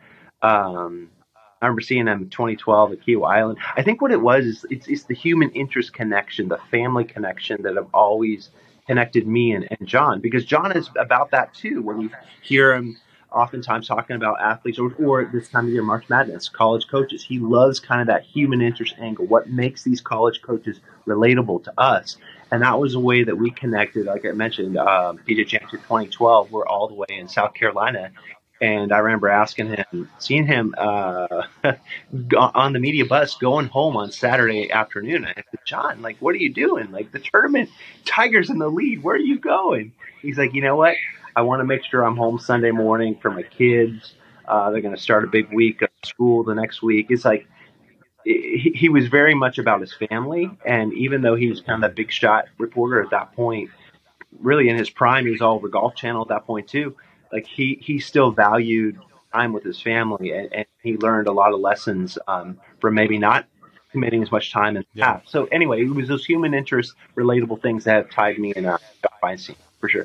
Speaker 8: I remember seeing him in 2012 at Kiawah Island. I think what it was is it's the human interest connection, the family connection that have always connected me and John, because John is about that too. When you hear him oftentimes talking about athletes or this time of year, March Madness, college coaches, he loves kind of that human interest angle. What makes these college coaches relatable to us? And that was a way that we connected. Like I mentioned, PGA Championship 2012, we're all the way in South Carolina. And I remember seeing him on the media bus going home on Saturday afternoon. I said, John, like, what are you doing? Like, the tournament, Tiger's in the lead. Where are you going? He's like, you know what? I want to make sure I'm home Sunday morning for my kids. They're going to start a big week of school the next week. It's like he was very much about his family. And even though he was kind of that big shot reporter at that point, really in his prime, he was all over Golf Channel at that point too. Like he still valued time with his family, and he learned a lot of lessons from maybe not committing as much time in the past. So anyway, it was those human interest, relatable things that have tied me in Feinstein for sure.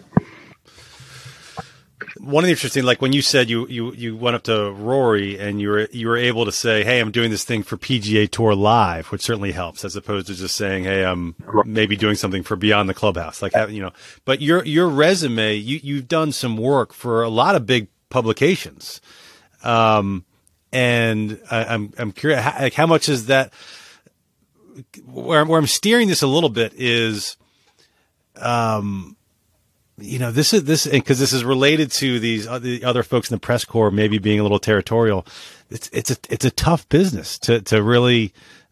Speaker 4: One of the interesting, like when you said you went up to Rory and you were able to say, hey, I'm doing this thing for PGA Tour Live, which certainly helps, as opposed to just saying, hey, I'm maybe doing something for Beyond the Clubhouse, like you know. But your resume, you've done some work for a lot of big publications, and I'm curious, how much is that? Where I'm steering this a little bit is, you know, this because this is related to the other folks in the press corps maybe being a little territorial. It's a tough business to really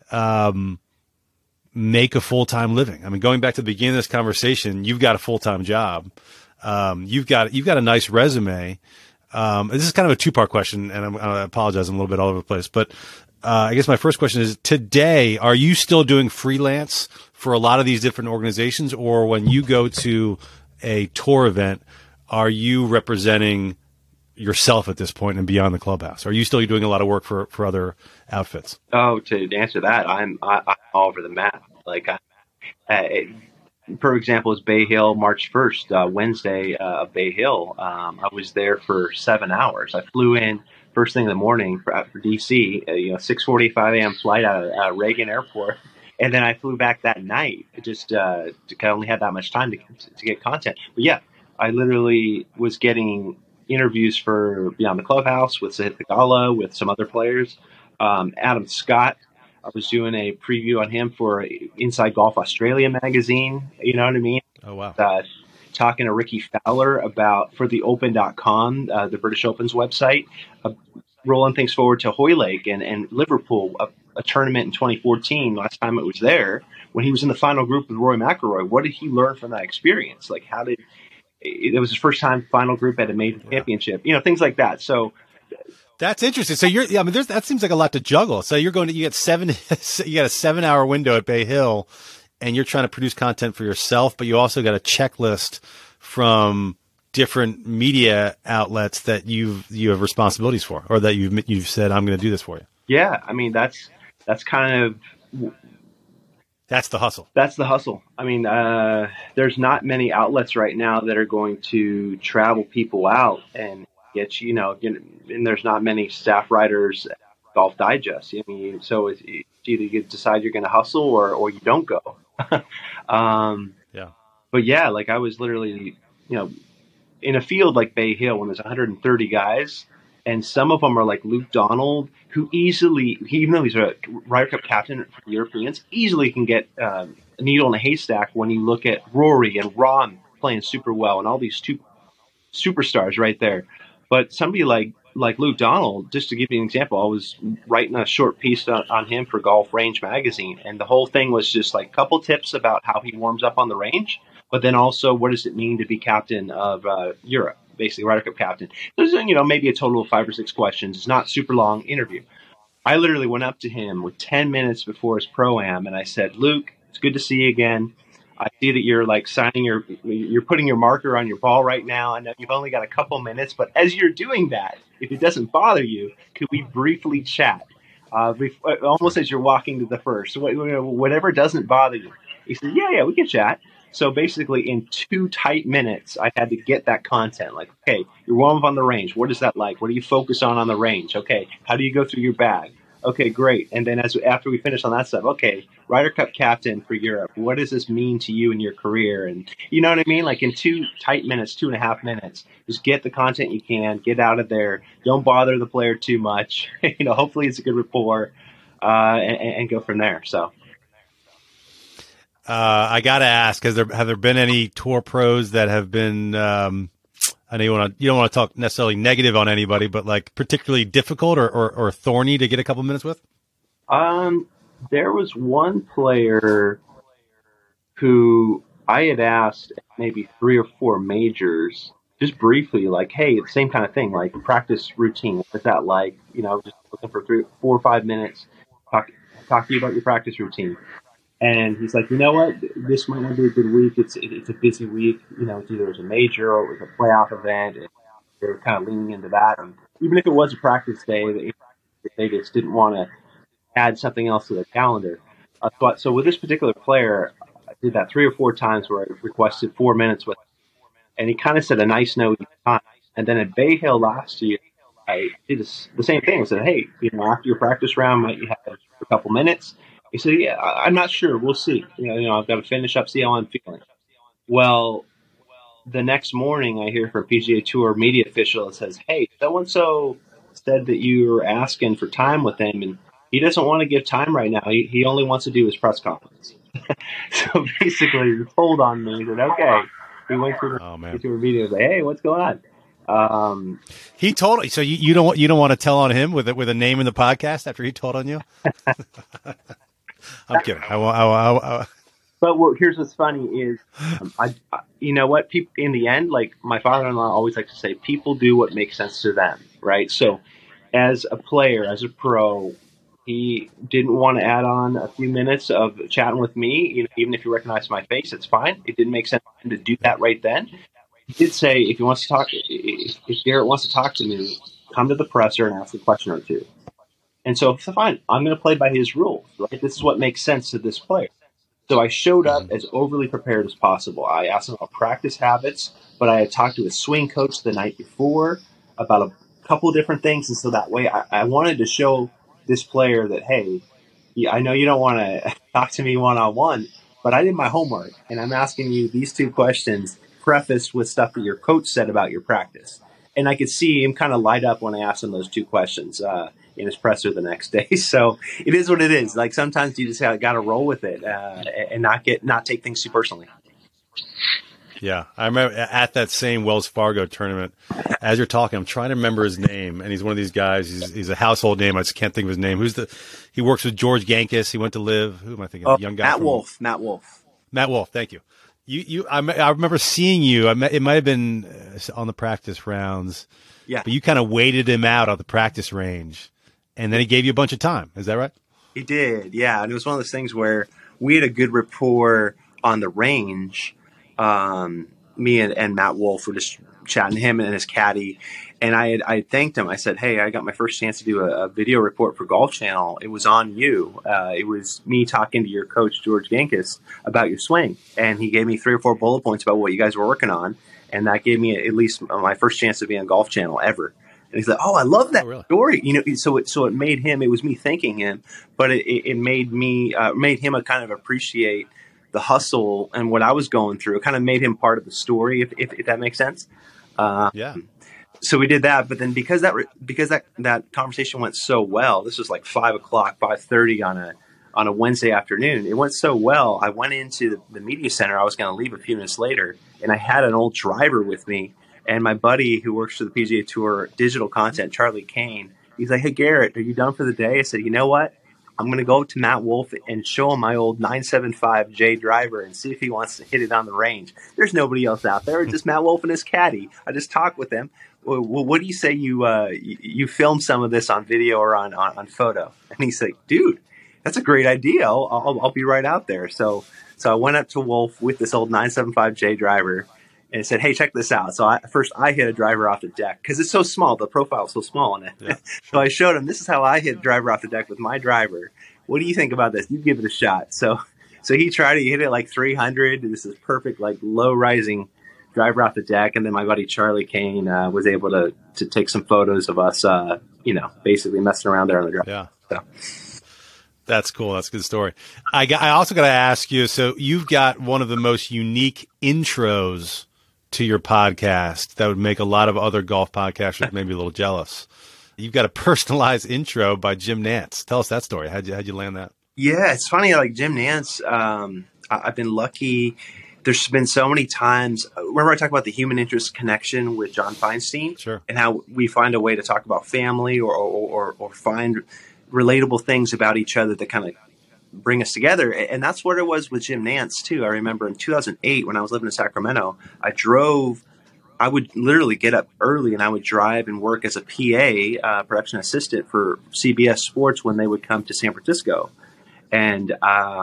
Speaker 4: make a full-time living. I mean, going back to the beginning of this conversation, you've got a full-time job. You've got a nice resume. This is kind of a two-part question, and I apologize, I'm a little bit all over the place, but I guess my first question is, today, are you still doing freelance for a lot of these different organizations, or when you go to a tour event, are you representing yourself at this point and Beyond the Clubhouse? Are you still doing a lot of work for other outfits?
Speaker 8: Oh, to answer that, I'm all over the map. Like, for example, it's Bay Hill, March 1st, Wednesday of Bay Hill. I was there for 7 hours. I flew in first thing in the morning for DC, 6:45 a.m. flight out of Reagan Airport. And then I flew back that night, just I only had that much time to get content. But yeah, I literally was getting interviews for Beyond the Clubhouse with Sahith Theegala, with some other players. Adam Scott, I was doing a preview on him for Inside Golf Australia magazine. You know what I mean?
Speaker 4: Oh, wow.
Speaker 8: Talking to Ricky Fowler for the Open.com, the British Open's website, rolling things forward to Hoylake and Liverpool, a tournament in 2014, last time it was there, when he was in the final group with Rory McIlroy. What did he learn from that experience? Like, it was his first time final group at a major championship, things like that. So
Speaker 4: that's interesting. So that seems like a lot to juggle. So you got a 7 hour window at Bay Hill, and you're trying to produce content for yourself, but you also got a checklist from different media outlets that you have responsibilities for, or that you've said, I'm going to do this for you.
Speaker 8: Yeah. I mean, that's kind of,
Speaker 4: that's the hustle.
Speaker 8: That's the hustle. I mean, there's not many outlets right now that are going to travel people out and get and there's not many staff writers at Golf Digest. I mean, so it's either you decide you're going to hustle or you don't go.
Speaker 4: Yeah.
Speaker 8: But yeah, like I was literally, in a field like Bay Hill when there's 130 guys, and some of them are like Luke Donald, who even though he's a Ryder Cup captain for the Europeans, easily can get a needle in a haystack when you look at Rory and Ron playing super well and all these two superstars right there. But somebody like Luke Donald, just to give you an example, I was writing a short piece on him for Golf Range magazine, and the whole thing was just like a couple tips about how he warms up on the range, but then also what does it mean to be captain of Europe, basically Ryder Cup captain. There's maybe a total of 5 or 6 questions. It's not super long interview. I literally went up to him with 10 minutes before his pro-am, and I said, Luke, it's good to see you again. I see that you're like you're putting your marker on your ball right now. I know you've only got a couple minutes, but as you're doing that, if it doesn't bother you, could we briefly chat? Almost as you're walking to the first, whatever doesn't bother you. He said, yeah, we can chat. So basically in 2 tight minutes, I had to get that content. Like, okay, you're warm up on the range. What is that like? What do you focus on the range? Okay, how do you go through your bag? Okay, great. And then after we finish on that stuff, okay, Ryder Cup captain for Europe. What does this mean to you in your career? And you know what I mean? Like in 2 tight minutes, 2.5 minutes, just get the content you can, get out of there. Don't bother the player too much. Hopefully it's a good rapport, and go from there. So.
Speaker 4: I got to ask, have there been any tour pros that have been, I know you don't want to talk necessarily negative on anybody, but like particularly difficult or thorny to get a couple minutes with?
Speaker 8: There was one player who I had asked maybe 3 or 4 majors, just briefly, like, hey, the same kind of thing, like practice routine. What's that like? Just looking for 3, 4 or 5 minutes, talk to you about your practice routine. And he's like, you know what? This might not be a good week. It's a busy week. It's either a major or it was a playoff event. And they're kind of leaning into that. And even if it was a practice day, they just didn't want to add something else to the calendar. So with this particular player, I did that 3 or 4 times where I requested 4 minutes with him. And he kind of said a nice no each time. And then at Bay Hill last year, I did the same thing. I said, hey, after your practice round, might you have a couple minutes? He said, yeah, I'm not sure. We'll see. I've got to finish up, see how I'm feeling. Well, the next morning I hear from a PGA Tour media official that says, hey, so-and-so said that you were asking for time with him, and he doesn't want to give time right now. He only wants to do his press conference. So basically, he pulled on me and said, okay. He went through the tour media and said, hey, what's going on?
Speaker 4: He told. So you don't want to tell on him with a name in the podcast after he told on you? I'm kidding.
Speaker 8: But here's what's funny is, you know what? People in the end, like my father-in-law always likes to say, people do what makes sense to them, right? So, as a player, as a pro, he didn't want to add on a few minutes of chatting with me. Even if you recognize my face, it's fine. It didn't make sense for him to do that right then. He did say, if he wants to talk, if Garrett wants to talk to me, come to the presser and ask a question or two. And so, fine, I'm going to play by his rules, right? This is what makes sense to this player. So I showed up as overly prepared as possible. I asked him about practice habits, but I had talked to his swing coach the night before about a couple of different things. And so that way I wanted to show this player that, hey, I know you don't want to talk to me one-on-one, but I did my homework, and I'm asking you these 2 questions prefaced with stuff that your coach said about your practice. And I could see him kind of light up when I asked him those 2 questions in his presser the next day. So it is what it is. Like sometimes you just got to roll with it and not take things too personally.
Speaker 4: Yeah, I remember at that same Wells Fargo tournament, as you're talking, I'm trying to remember his name, and he's one of these guys. He's a household name. I just can't think of his name. He works with George Gankis. He went to live. Who am I thinking? Young guy.
Speaker 8: Matt Wolff. Thank you.
Speaker 4: I remember seeing you. It might have been on the practice rounds.
Speaker 8: Yeah.
Speaker 4: But you kind of waited him out on the practice range, and then he gave you a bunch of time. Is that right?
Speaker 8: He did. Yeah. And it was one of those things where we had a good rapport on the range. Me and Matt Wolff were just chatting, him and his caddy. And I thanked him. I said, hey, I got my first chance to do a video report for Golf Channel. It was on you. It was me talking to your coach, George Gankis, about your swing. And he gave me 3 or 4 bullet points about what you guys were working on. And that gave me at least my first chance to be on Golf Channel ever. And he's like, oh, I love that story. So it made him, it was me thanking him, but it made him kind of appreciate the hustle and what I was going through. It kind of made him part of the story, if that makes sense.
Speaker 4: Yeah.
Speaker 8: So we did that, but then because that conversation went so well, this was like 5:30 on a Wednesday afternoon. It went so well. I went into the media center. I was going to leave a few minutes later, and I had an old driver with me, and my buddy who works for the PGA Tour digital content, Charlie Kane. He's like, "Hey Garrett, are you done for the day?" I said, "You know what? I'm going to go to Matt Wolff and show him my old 975J driver and see if he wants to hit it on the range. There's nobody else out there. It's just Matt Wolff and his caddy. I just talked with him. Well, what do you say you film some of this on video or on photo?" And he's like, "Dude, that's a great idea. I'll be right out there." So I went up to Wolff with this old 975J driver and said, "Hey, check this out." So I hit a driver off the deck because it's so small. The profile is so small. Yeah, so I showed him, this is how I hit a driver off the deck with my driver. What do you think about this? You give it a shot. So he tried it. He hit it like 300. This is perfect, like low rising driver off the deck. And then my buddy Charlie Kane was able to take some photos of us, basically messing around there on the drive.
Speaker 4: Yeah.
Speaker 8: So.
Speaker 4: That's cool. That's a good story. I also got to ask you, so you've got one of the most unique intros to your podcast that would make a lot of other golf podcasters maybe a little jealous. You've got a personalized intro by Jim Nantz. Tell us that story. How'd you land that?
Speaker 8: Yeah, it's funny. Like Jim Nantz, I've been lucky. There's been so many times. Remember I talked about the human interest connection with John Feinstein?
Speaker 4: Sure.
Speaker 8: And how we find a way to talk about family or find relatable things about each other that kind of bring us together. And that's what it was with Jim Nantz too. I remember in 2008 when I was living in Sacramento, I would literally get up early and I would drive and work as a PA, production assistant for CBS Sports when they would come to San Francisco. And,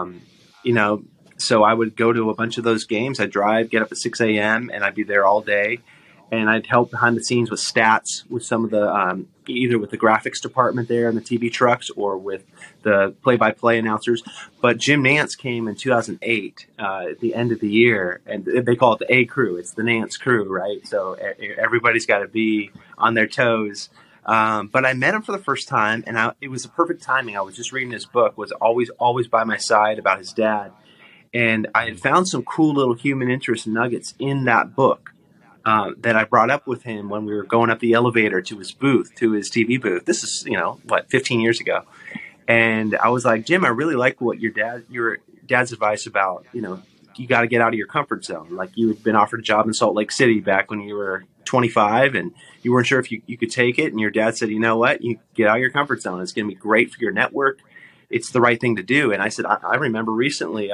Speaker 8: so I would go to a bunch of those games. I'd drive, get up at 6 a.m. and I'd be there all day. And I'd help behind the scenes with stats with some of the, either with the graphics department there in the TV trucks or with the play-by-play announcers. But Jim Nantz came in 2008 at the end of the year, and they call it the A crew. It's the Nantz crew, right? So everybody's got to be on their toes. But I met him for the first time, and it was the perfect timing. I was just reading his book, was always by my side about his dad. And I had found some cool little human interest nuggets in that book. That I brought up with him when we were going up the elevator to his booth, to his TV booth. This is, 15 years ago. And I was like, "Jim, I really like what your dad's advice about, you got to get out of your comfort zone. Like you had been offered a job in Salt Lake City back when you were 25 and you weren't sure if you could take it. And your dad said, you know what, you get out of your comfort zone. It's going to be great for your network. It's the right thing to do." And I said, I remember recently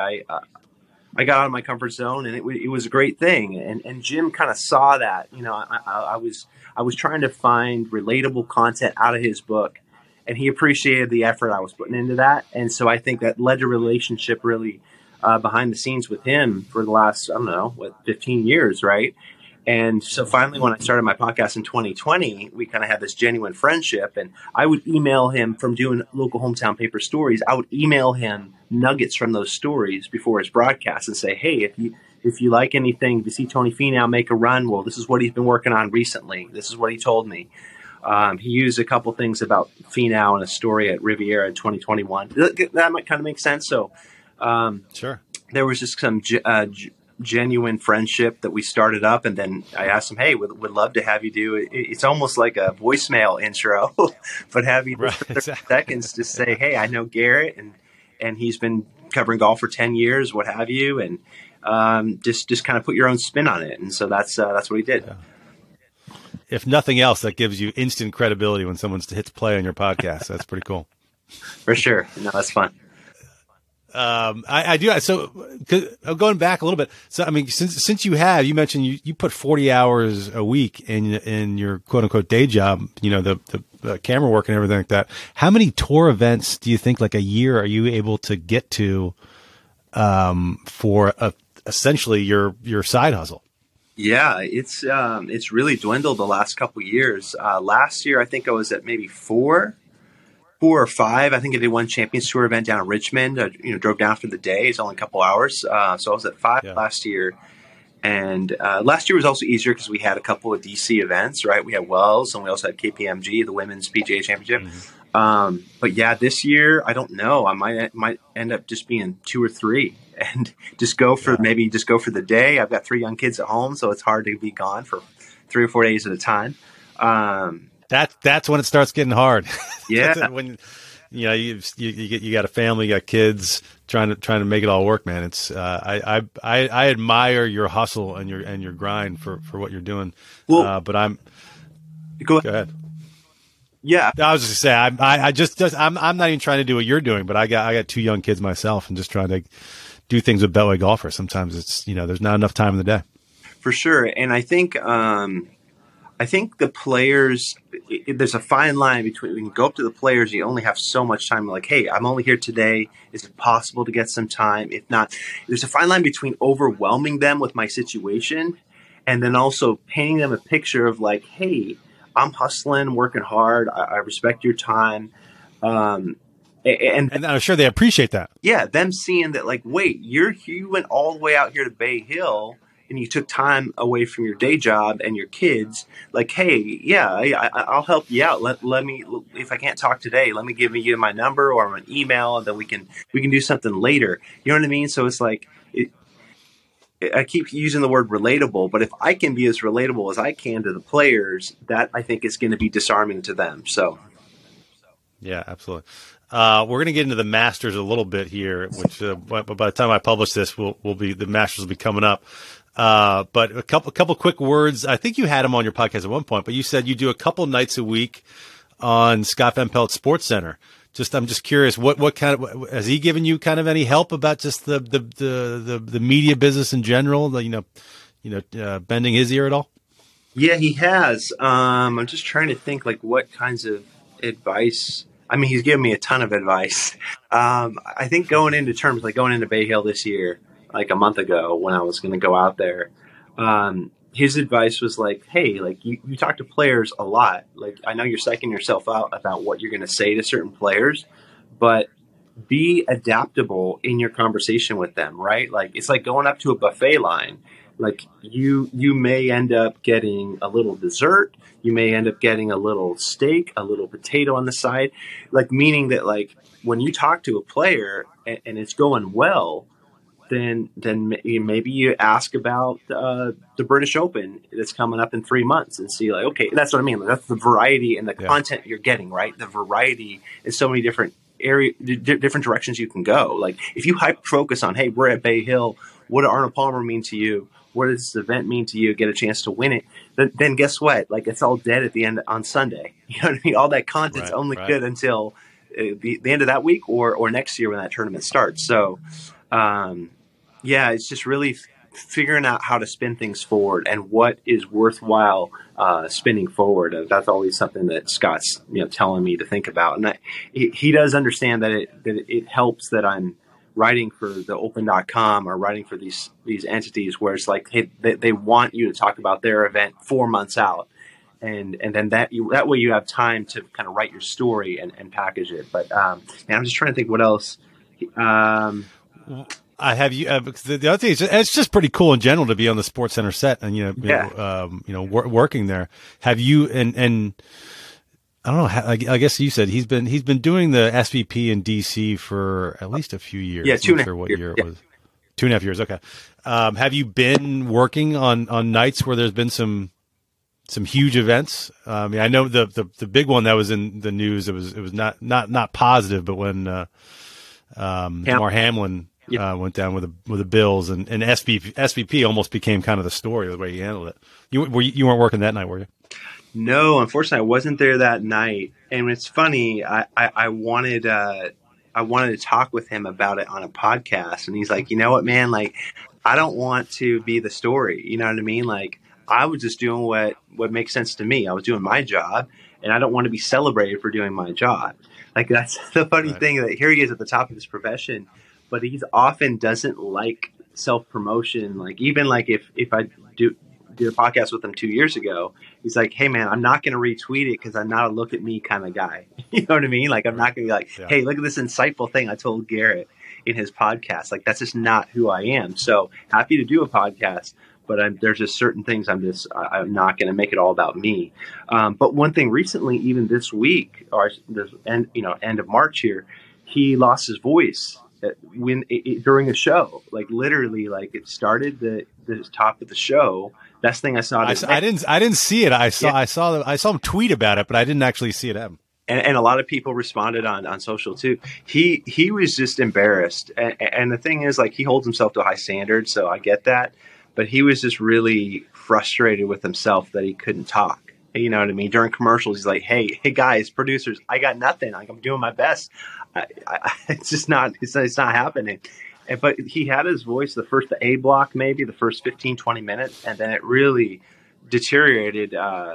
Speaker 8: I got out of my comfort zone and it was a great thing. And Jim kind of saw that, I was trying to find relatable content out of his book and he appreciated the effort I was putting into that. And so I think that led to a relationship really behind the scenes with him for the last, 15 years. Right. And so finally, when I started my podcast in 2020, we kind of had this genuine friendship and I would email him from doing local hometown paper stories. I would email him nuggets from those stories before his broadcast and say, "Hey, if you like anything, if you see Tony Finau make a run, well, this is what he's been working on recently. This is what he told me." He used a couple things about Finau in a story at Riviera in 2021. That might kind of make sense. So
Speaker 4: sure,
Speaker 8: there was just some genuine friendship that we started up, and then I asked him, "Hey, would love to have you do it." It's almost like a voicemail intro, but have you for 30 seconds to say, "Hey, I know Garrett, and he's been covering golf for 10 years, what have you," and just kind of put your own spin on it. And so that's what he did.
Speaker 4: Yeah. If nothing else, that gives you instant credibility when someone hits play on your podcast. So that's pretty cool.
Speaker 8: For sure. No, that's fun.
Speaker 4: I do. So going back a little bit. So, I mean, since you mentioned you put 40 hours a week in your quote unquote day job, the camera work and everything like that. How many tour events do you think like a year are you able to get to, for essentially your side hustle?
Speaker 8: Yeah, it's really dwindled the last couple of years. Last year, I think I was at maybe four or five. I think I did one Champions Tour event down in Richmond. I, drove down for the day. It's only a couple hours. So I was at 5 last year. And last year was also easier because we had a couple of DC events, right? We had Wells and we also had KPMG, the Women's PGA Championship. Mm-hmm. But yeah, this year, I don't know. I might end up just being 2 or 3. and just go for the day. I've got 3 young kids at home, so it's hard to be gone for 3 or 4 days at a time.
Speaker 4: That's when it starts getting hard.
Speaker 8: Yeah.
Speaker 4: When you got a family, you got kids, trying to make it all work, man. It's I admire your hustle and your grind for what you're doing.
Speaker 8: Well,
Speaker 4: but I'm
Speaker 8: go
Speaker 4: ahead.
Speaker 8: Yeah,
Speaker 4: I was just gonna say I'm not even trying to do what you're doing, but I got 2 young kids myself, and just trying to do things with Beltway Golfer. Sometimes it's there's not enough time in the day.
Speaker 8: For sure, and I think the players, there's a fine line between, we can go up to the players, you only have so much time, like, hey, I'm only here today. Is it possible to get some time? If not, there's a fine line between overwhelming them with my situation and then also painting them a picture of like, hey, I'm hustling, working hard. I respect your time. And
Speaker 4: I'm sure they appreciate that.
Speaker 8: Yeah, them seeing that, like, wait, you went all the way out here to Bay Hill and you took time away from your day job and your kids. Like, hey, yeah, I'll help you out. Let me, if I can't talk today, let me give you my number or an email, and then we can do something later. You know what I mean? So it's like, I keep using the word relatable, but if I can be as relatable as I can to the players, that I think is going to be disarming to them. So,
Speaker 4: yeah, absolutely. We're going to get into the Masters a little bit here, which by the time I publish this, the Masters will be coming up. But a couple quick words. I think you had him on your podcast at one point, but you said you do a couple nights a week on Scott Van Pelt Sports Center. I'm just curious, what kind of, has he given you kind of any help about just the media business in general? Bending his ear at all?
Speaker 8: Yeah, he has. I'm just trying to think like what kinds of advice. I mean, he's given me a ton of advice. I think going into Bay Hill this year, like a month ago when I was going to go out there, his advice was like, hey, like you talk to players a lot. Like, I know you're psyching yourself out about what you're going to say to certain players, but be adaptable in your conversation with them, right? Like, it's like going up to a buffet line. Like, you may end up getting a little dessert. You may end up getting a little steak, a little potato on the side. Like, meaning that, like, when you talk to a player and it's going well, then maybe you ask about the British Open that's coming up in 3 months and see, like, okay, that's what I mean. That's the variety and the content you're getting, right? The variety is so many different different directions you can go. Like, if you hyper focus on, hey, we're at Bay Hill, what did Arnold Palmer mean to you? What does this event mean to you? Get a chance to win it. Then guess what? Like, it's all dead at the end on Sunday. You know what I mean? All that content's only good until the end of that week or next year when that tournament starts. So, yeah, it's just really figuring out how to spin things forward and what is worthwhile spinning forward. That's always something that Scott's telling me to think about, and he does understand that it helps that I'm writing for the Open.com or writing for these entities where it's like, hey, they want you to talk about their event 4 months out, and then that way you have time to kind of write your story and package it. But I'm just trying to think what else.
Speaker 4: I have you because the other thing is it's just pretty cool in general to be on the Sports Center set and working there. Have you and I don't know. I guess you said he's been doing the SVP in DC for at least a few years.
Speaker 8: Yeah, 2.5
Speaker 4: I'm not sure what year it was. 2.5 years. Okay. Have you been working on nights where there's been some huge events? I mean, I know the big one that was in the news. It was not positive, but when Damar Hamlin went down with the Bills and SVP almost became kind of the story of the way he handled it. You weren't working that night, were you?
Speaker 8: No, unfortunately, I wasn't there that night. And it's funny. I wanted to talk with him about it on a podcast, and he's like, you know what, man? Like, I don't want to be the story. You know what I mean? Like, I was just doing what makes sense to me. I was doing my job, and I don't want to be celebrated for doing my job. Like, that's the funny thing, that here he is at the top of his profession, but he often doesn't like self-promotion. Like, even like if I did a podcast with him 2 years ago, he's like, hey man, I'm not going to retweet it because I'm not a look at me kind of guy. You know what I mean? Like, I'm not going to be like, hey, look at this insightful thing I told Garrett in his podcast. Like, that's just not who I am. So happy to do a podcast, but there's just certain things I'm not going to make it all about me. But one thing recently, even this week, or end of March here, he lost his voice. during a show, like literally, like it started the top of the show. Best thing I saw.
Speaker 4: I didn't see it. I saw him tweet about it, but I didn't actually see it happen.
Speaker 8: And a lot of people responded on social too. He was just embarrassed. And the thing is, like, he holds himself to a high standard, so I get that. But he was just really frustrated with himself that he couldn't talk. You know what I mean? During commercials, he's like, hey guys, producers, I got nothing. Like, I'm doing my best. It's just not, it's not happening. But he had his voice the A block, maybe the first 15, 20 minutes. And then it really deteriorated,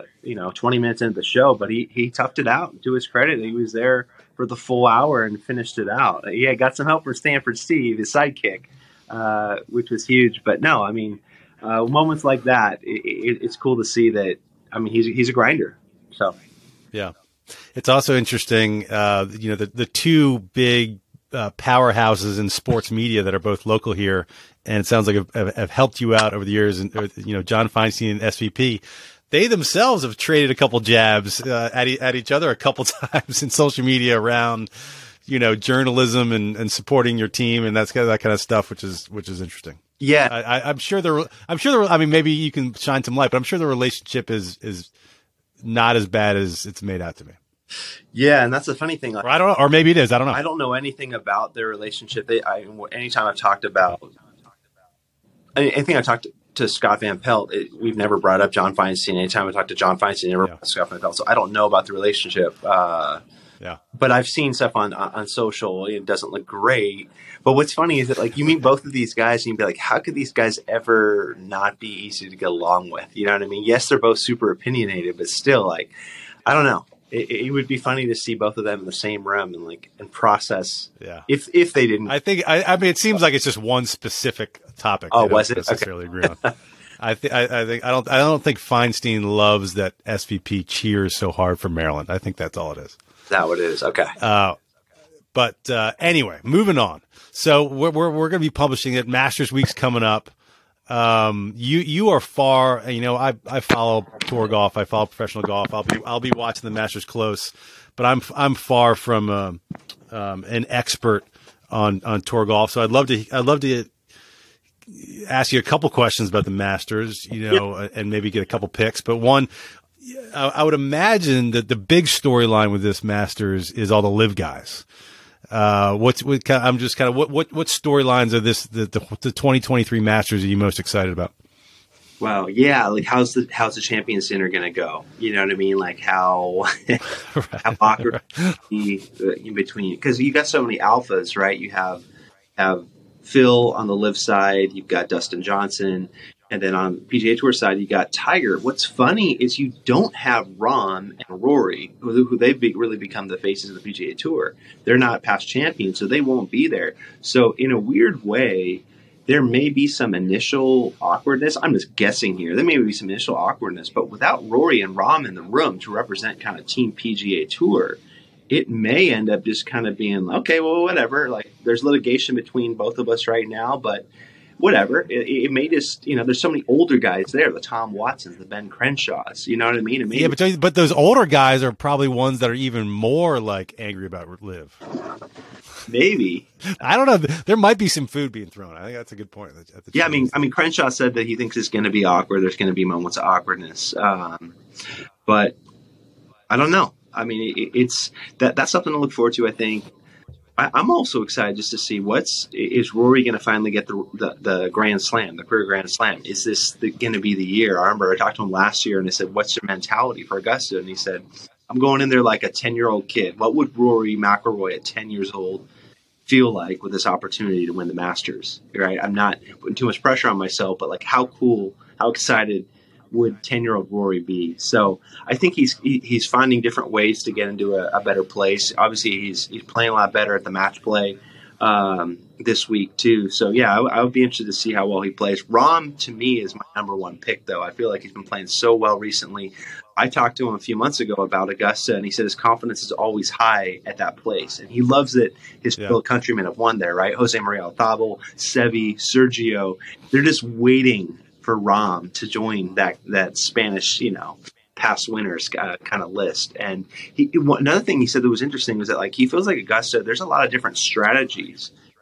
Speaker 8: 20 minutes into the show, but he toughed it out. To his credit, he was there for the full hour and finished it out. Yeah, got some help from Stanford Steve, his sidekick, which was huge. But no, I mean, moments like that, it's cool to see that. I mean, he's a grinder. So, yeah,
Speaker 4: it's also interesting. The two big powerhouses in sports media that are both local here, and it sounds like have helped you out over the years. And John Feinstein and SVP, they themselves have traded a couple jabs at each other a couple times in social media around journalism and supporting your team and that kind of stuff, which is interesting.
Speaker 8: Yeah,
Speaker 4: I'm sure I mean, maybe you can shine some light, but I'm sure the relationship is not as bad as it's made out to me.
Speaker 8: Yeah, and that's the funny thing.
Speaker 4: Or I don't know, or maybe it is. I don't know.
Speaker 8: I don't know anything about their relationship. Anytime I've talked about anything, I talked to Scott Van Pelt. We've never brought up John Feinstein. Anytime I talk to John Feinstein, never brought up Scott Van Pelt. So I don't know about the relationship.
Speaker 4: Yeah,
Speaker 8: but I've seen stuff on social. It doesn't look great. But what's funny is that, like, you meet both of these guys and you'd be like, how could these guys ever not be easy to get along with? You know what I mean? Yes, they're both super opinionated, but still, like, I don't know. It would be funny to see both of them in the same room and process. Yeah. If they didn't,
Speaker 4: I think I mean, it seems like it's just one specific topic.
Speaker 8: Oh, was it?
Speaker 4: Necessarily agree on. I don't think Feinstein loves that SVP cheers so hard for Maryland. I think that's all it is.
Speaker 8: Is that what it is? Okay.
Speaker 4: But anyway, moving on. So we're going to be publishing it. Masters Week's coming up. You are far. I follow tour golf. I follow professional golf. I'll be watching the Masters close, but I'm far from an expert on tour golf. So I'd love to ask you a couple questions about the Masters. And maybe get a couple picks. But one, I would imagine that the big storyline with this Masters is all the live guys. What storylines of the 2023 Masters are you most excited about?
Speaker 8: Well, yeah, like how's the Champions Dinner going to go? You know what I mean? Like how awkward in between, because you got so many alphas, right? You have Phil on the live side, you've got Dustin Johnson, and then on PGA Tour side, you got Tiger. What's funny is you don't have Rahm and Rory, who they've really become the faces of the PGA Tour. They're not past champions, so they won't be there. So in a weird way, there may be some initial awkwardness. I'm just guessing here. There may be some initial awkwardness, but without Rory and Rahm in the room to represent kind of Team PGA Tour, it may end up just kind of being, okay, well, whatever. Like, there's litigation between both of us right now, but whatever. It may just, there's so many older guys there, the Tom Watsons, the Ben Crenshaws, you know what I mean?
Speaker 4: Yeah, but those older guys are probably ones that are even more like angry about live.
Speaker 8: Maybe.
Speaker 4: I don't know. There might be some food being thrown. I think that's a good point.
Speaker 8: Yeah, I mean, Crenshaw said that he thinks it's going to be awkward. There's going to be moments of awkwardness. But I don't know. I mean, that's something to look forward to, I think. I'm also excited just to see is Rory going to finally get the Grand Slam, the career Grand Slam? Is this going to be the year? I remember I talked to him last year and I said, what's your mentality for Augusta? And he said, I'm going in there like a 10-year-old kid. What would Rory McIlroy at 10 years old feel like with this opportunity to win the Masters? Right? I'm not putting too much pressure on myself, but like how cool, how excited would 10-year-old Rory be? So I think he's finding different ways to get into a better place. Obviously, he's playing a lot better at the match play this week too. So yeah, I would be interested to see how well he plays. Rahm to me is my number one pick, though. I feel like he's been playing so well recently. I talked to him a few months ago about Augusta, and he said his confidence is always high at that place, and he loves that his fellow countrymen have won there. Right, Jose Maria Altabal, Seve, Sergio, they're just waiting for Rahm to join that Spanish, past winners kind of list. And another thing he said that was interesting was that like he feels like Augusta, there's a lot of different strategies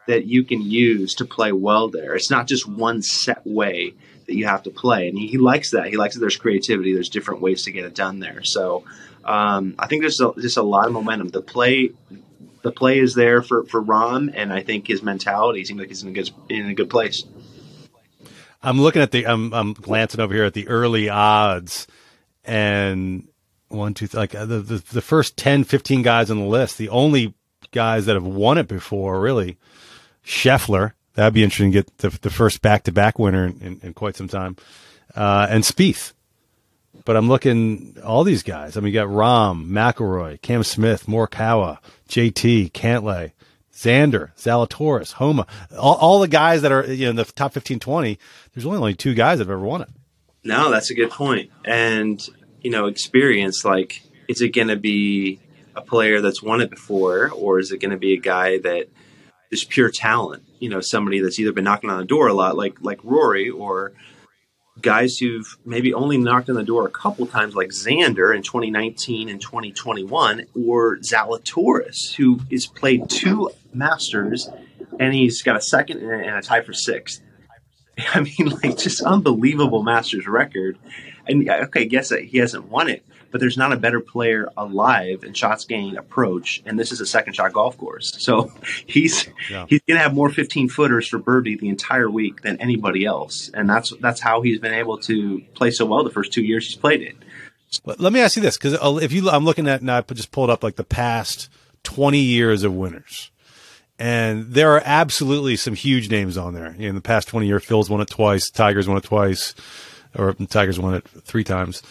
Speaker 8: that you can use to play well there. It's not just one set way that you have to play. And he likes that. He likes that there's creativity. There's different ways to get it done there. So I think there's just a lot of momentum. The play is there for Rahm, and I think his mentality seems like he's in a good place.
Speaker 4: I'm looking at I'm glancing over here at the early odds, and the first 10, 15 guys on the list, the only guys that have won it before, really, Scheffler. That'd be interesting to get the first back-to-back winner in quite some time, and Spieth. But I'm looking all these guys. I mean, you got Rahm, McIlroy, Cam Smith, Morikawa, JT, Cantlay, Xander, Zalatoris, Homa. All the guys that are in the top 15, 20, there's only 2 guys that have ever won it.
Speaker 8: No, that's a good point. And, experience, like, is it going to be a player that's won it before, or is it going to be a guy that is pure talent? Somebody that's either been knocking on the door a lot, like Rory, or guys who've maybe only knocked on the door a couple times, like Xander in 2019 and 2021, or Zalatoris, who has played 2 Masters and he's got a second and a tie for 6th. I mean, like, just unbelievable Masters record. And okay, guess that he hasn't won it, but there's not a better player alive in shots gained approach, and this is a second shot golf course. So he's going to have more 15-footers for birdie the entire week than anybody else, and that's how he's been able to play so well the first 2 years he's played it.
Speaker 4: But let me ask you this, because I'm looking at now, I just pulled up like the past 20 years of winners, and there are absolutely some huge names on there. In the past 20 years, Phil's won it twice, Tiger's won it twice, or Tiger's won it 3 times.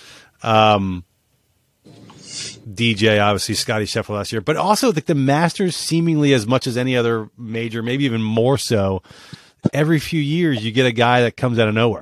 Speaker 4: DJ, obviously, Scotty Scheffler last year, but also the Masters, seemingly as much as any other major, maybe even more so. Every few years, you get a guy that comes out of nowhere.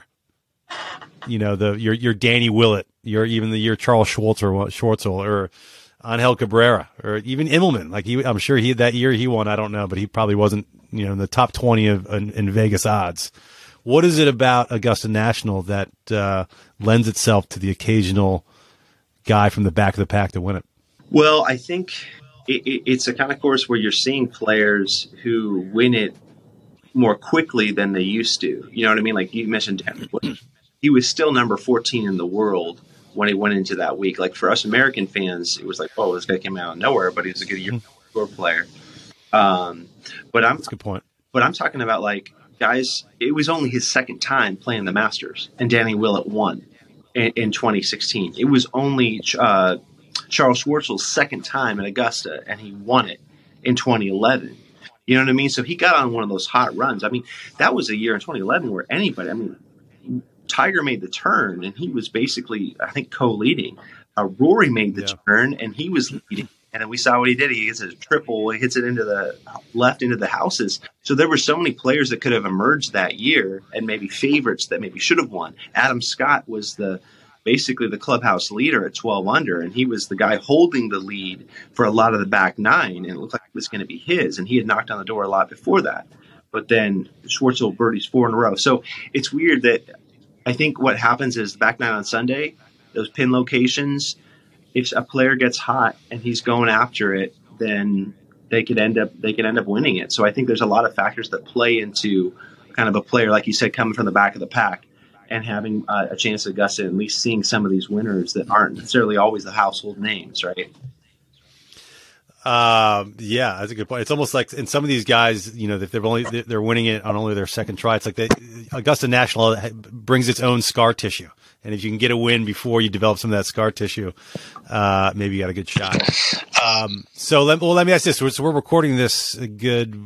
Speaker 4: Your Danny Willett, your Charles Schwartzel, or Angel Cabrera, or even Immelman. Like I'm sure that year he won. I don't know, but he probably wasn't in the top 20 in Vegas odds. What is it about Augusta National that lends itself to the occasional guy from the back of the pack to win it?
Speaker 8: Well, I think it's a kind of course where you're seeing players who win it more quickly than they used to. You know what I mean? Like you mentioned, Dan, he was still number 14 in the world when he went into that week. Like for us American fans, it was like, oh, this guy came out of nowhere, but he was a good year tour player. That's
Speaker 4: a good point.
Speaker 8: But I'm talking about like guys. It was only his second time playing the Masters, and Danny Willett won in 2016. It was only Charles Schwartzel's second time at Augusta, and he won it in 2011. You know what I mean? So he got on one of those hot runs. I mean, that was a year in 2011 where Tiger made the turn, and he was basically, I think, co-leading. Rory made the turn, and he was leading. And then we saw what he did. He hits a triple. He hits it into the left into the houses. So there were so many players that could have emerged that year, and maybe favorites that maybe should have won. Adam Scott was basically the clubhouse leader at 12 under, and he was the guy holding the lead for a lot of the back 9, and it looked like it was going to be his. And he had knocked on the door a lot before that. But then Schwartzel birdies 4 in a row. So it's weird that I think what happens is the back 9 on Sunday, those pin locations, if a player gets hot and he's going after it, then they could end up winning it. So I think there's a lot of factors that play into kind of a player, like you said, coming from the back of the pack and having a chance at Augusta, at least seeing some of these winners that aren't necessarily always the household names, right?
Speaker 4: Yeah, that's a good point. It's almost like in some of these guys, if they're winning it on only their second try. It's like Augusta National brings its own scar tissue, and if you can get a win before you develop some of that scar tissue, maybe you got a good shot. So let me ask this: so we're recording this a good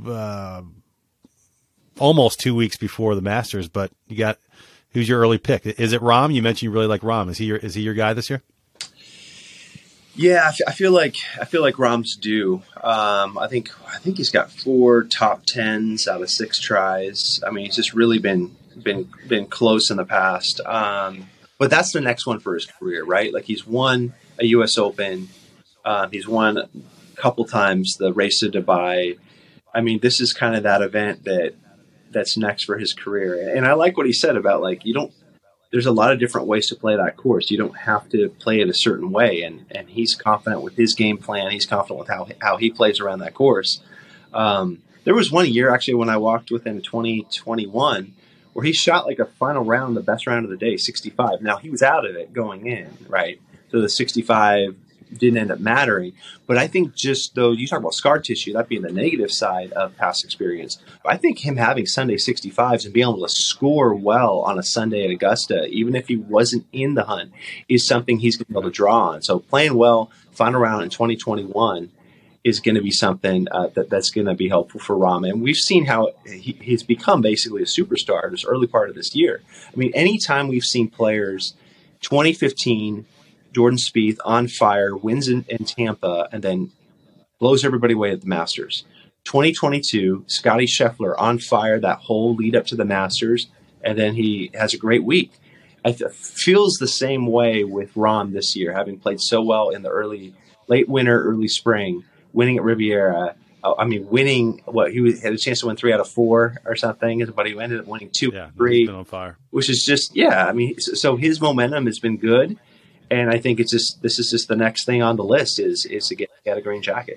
Speaker 4: almost 2 weeks before the Masters, but who's your early pick? Is it Rahm? You mentioned you really like Rahm. Is he your guy this year?
Speaker 8: Yeah, I feel like Rahm's due. I think he's got 4 top 10s out of 6 tries. I mean, he's just really been close in the past. But that's the next one for his career, right? Like he's won a U.S. Open. He's won a couple times the Race to Dubai. I mean, this is kind of that event that's next for his career. And I like what he said about like there's a lot of different ways to play that course. You don't have to play it a certain way. And he's confident with his game plan. He's confident with how he plays around that course. There was one year actually when I walked with him in 2021 where he shot like a final round, the best round of the day, 65. Now he was out of it going in, right? So the 65 didn't end up mattering. But I think just though you talk about scar tissue, that being the negative side of past experience, I think him having Sunday 65s and being able to score well on a Sunday at Augusta, even if he wasn't in the hunt, is something he's going to be able to draw on. So playing well, final round in 2021 is going to be something that's going to be helpful for Rahm. And we've seen how he's become basically a superstar this early part of this year. I mean, anytime we've seen players, 2015, Jordan Spieth on fire, wins in Tampa, and then blows everybody away at the Masters. 2022, Scottie Scheffler on fire that whole lead up to the Masters, and then he has a great week. Feels the same way with Rahm this year, having played so well in the late winter, early spring, winning at Riviera. I mean, winning had a chance to win 3 out of 4 or something, but he ended up winning 2 or 3.
Speaker 4: He's been on fire.
Speaker 8: Which is just, I mean, so his momentum has been good. And I think this is just the next thing on the list is to get a green jacket.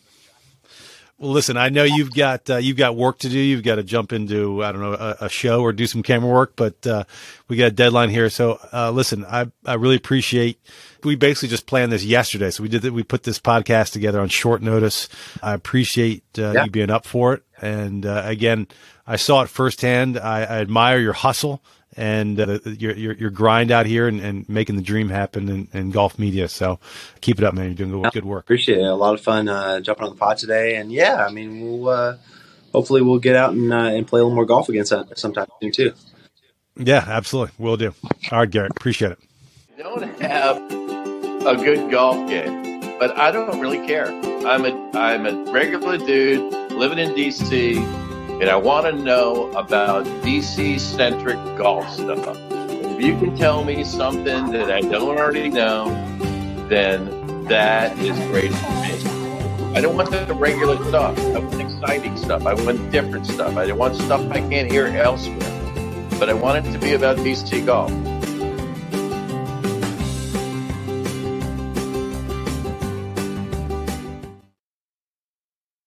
Speaker 4: Well, listen, I know you've got work to do. You've got to jump into, I don't know, a show or do some camera work, but we got a deadline here. So listen, I really appreciate. We basically just planned this yesterday, so we put this podcast together on short notice. I appreciate you being up for it. And again, I saw it firsthand. I admire your hustle and your grind out here and making the dream happen in golf media. So keep it up, man. You're doing good work.
Speaker 8: Appreciate it. A lot of fun jumping on the pod today. And I mean, hopefully we'll get out and play a little more golf again sometime soon too.
Speaker 4: Yeah, absolutely. We'll do. All right, Garrett. Appreciate it.
Speaker 5: I don't have a good golf game, but I don't really care. I'm a regular dude living in D.C., and I want to know about DC-centric golf stuff. If you can tell me something that I don't already know, then that is great for me. I don't want the regular stuff. I want exciting stuff. I want different stuff. I want stuff I can't hear elsewhere. But I want it to be about DC golf.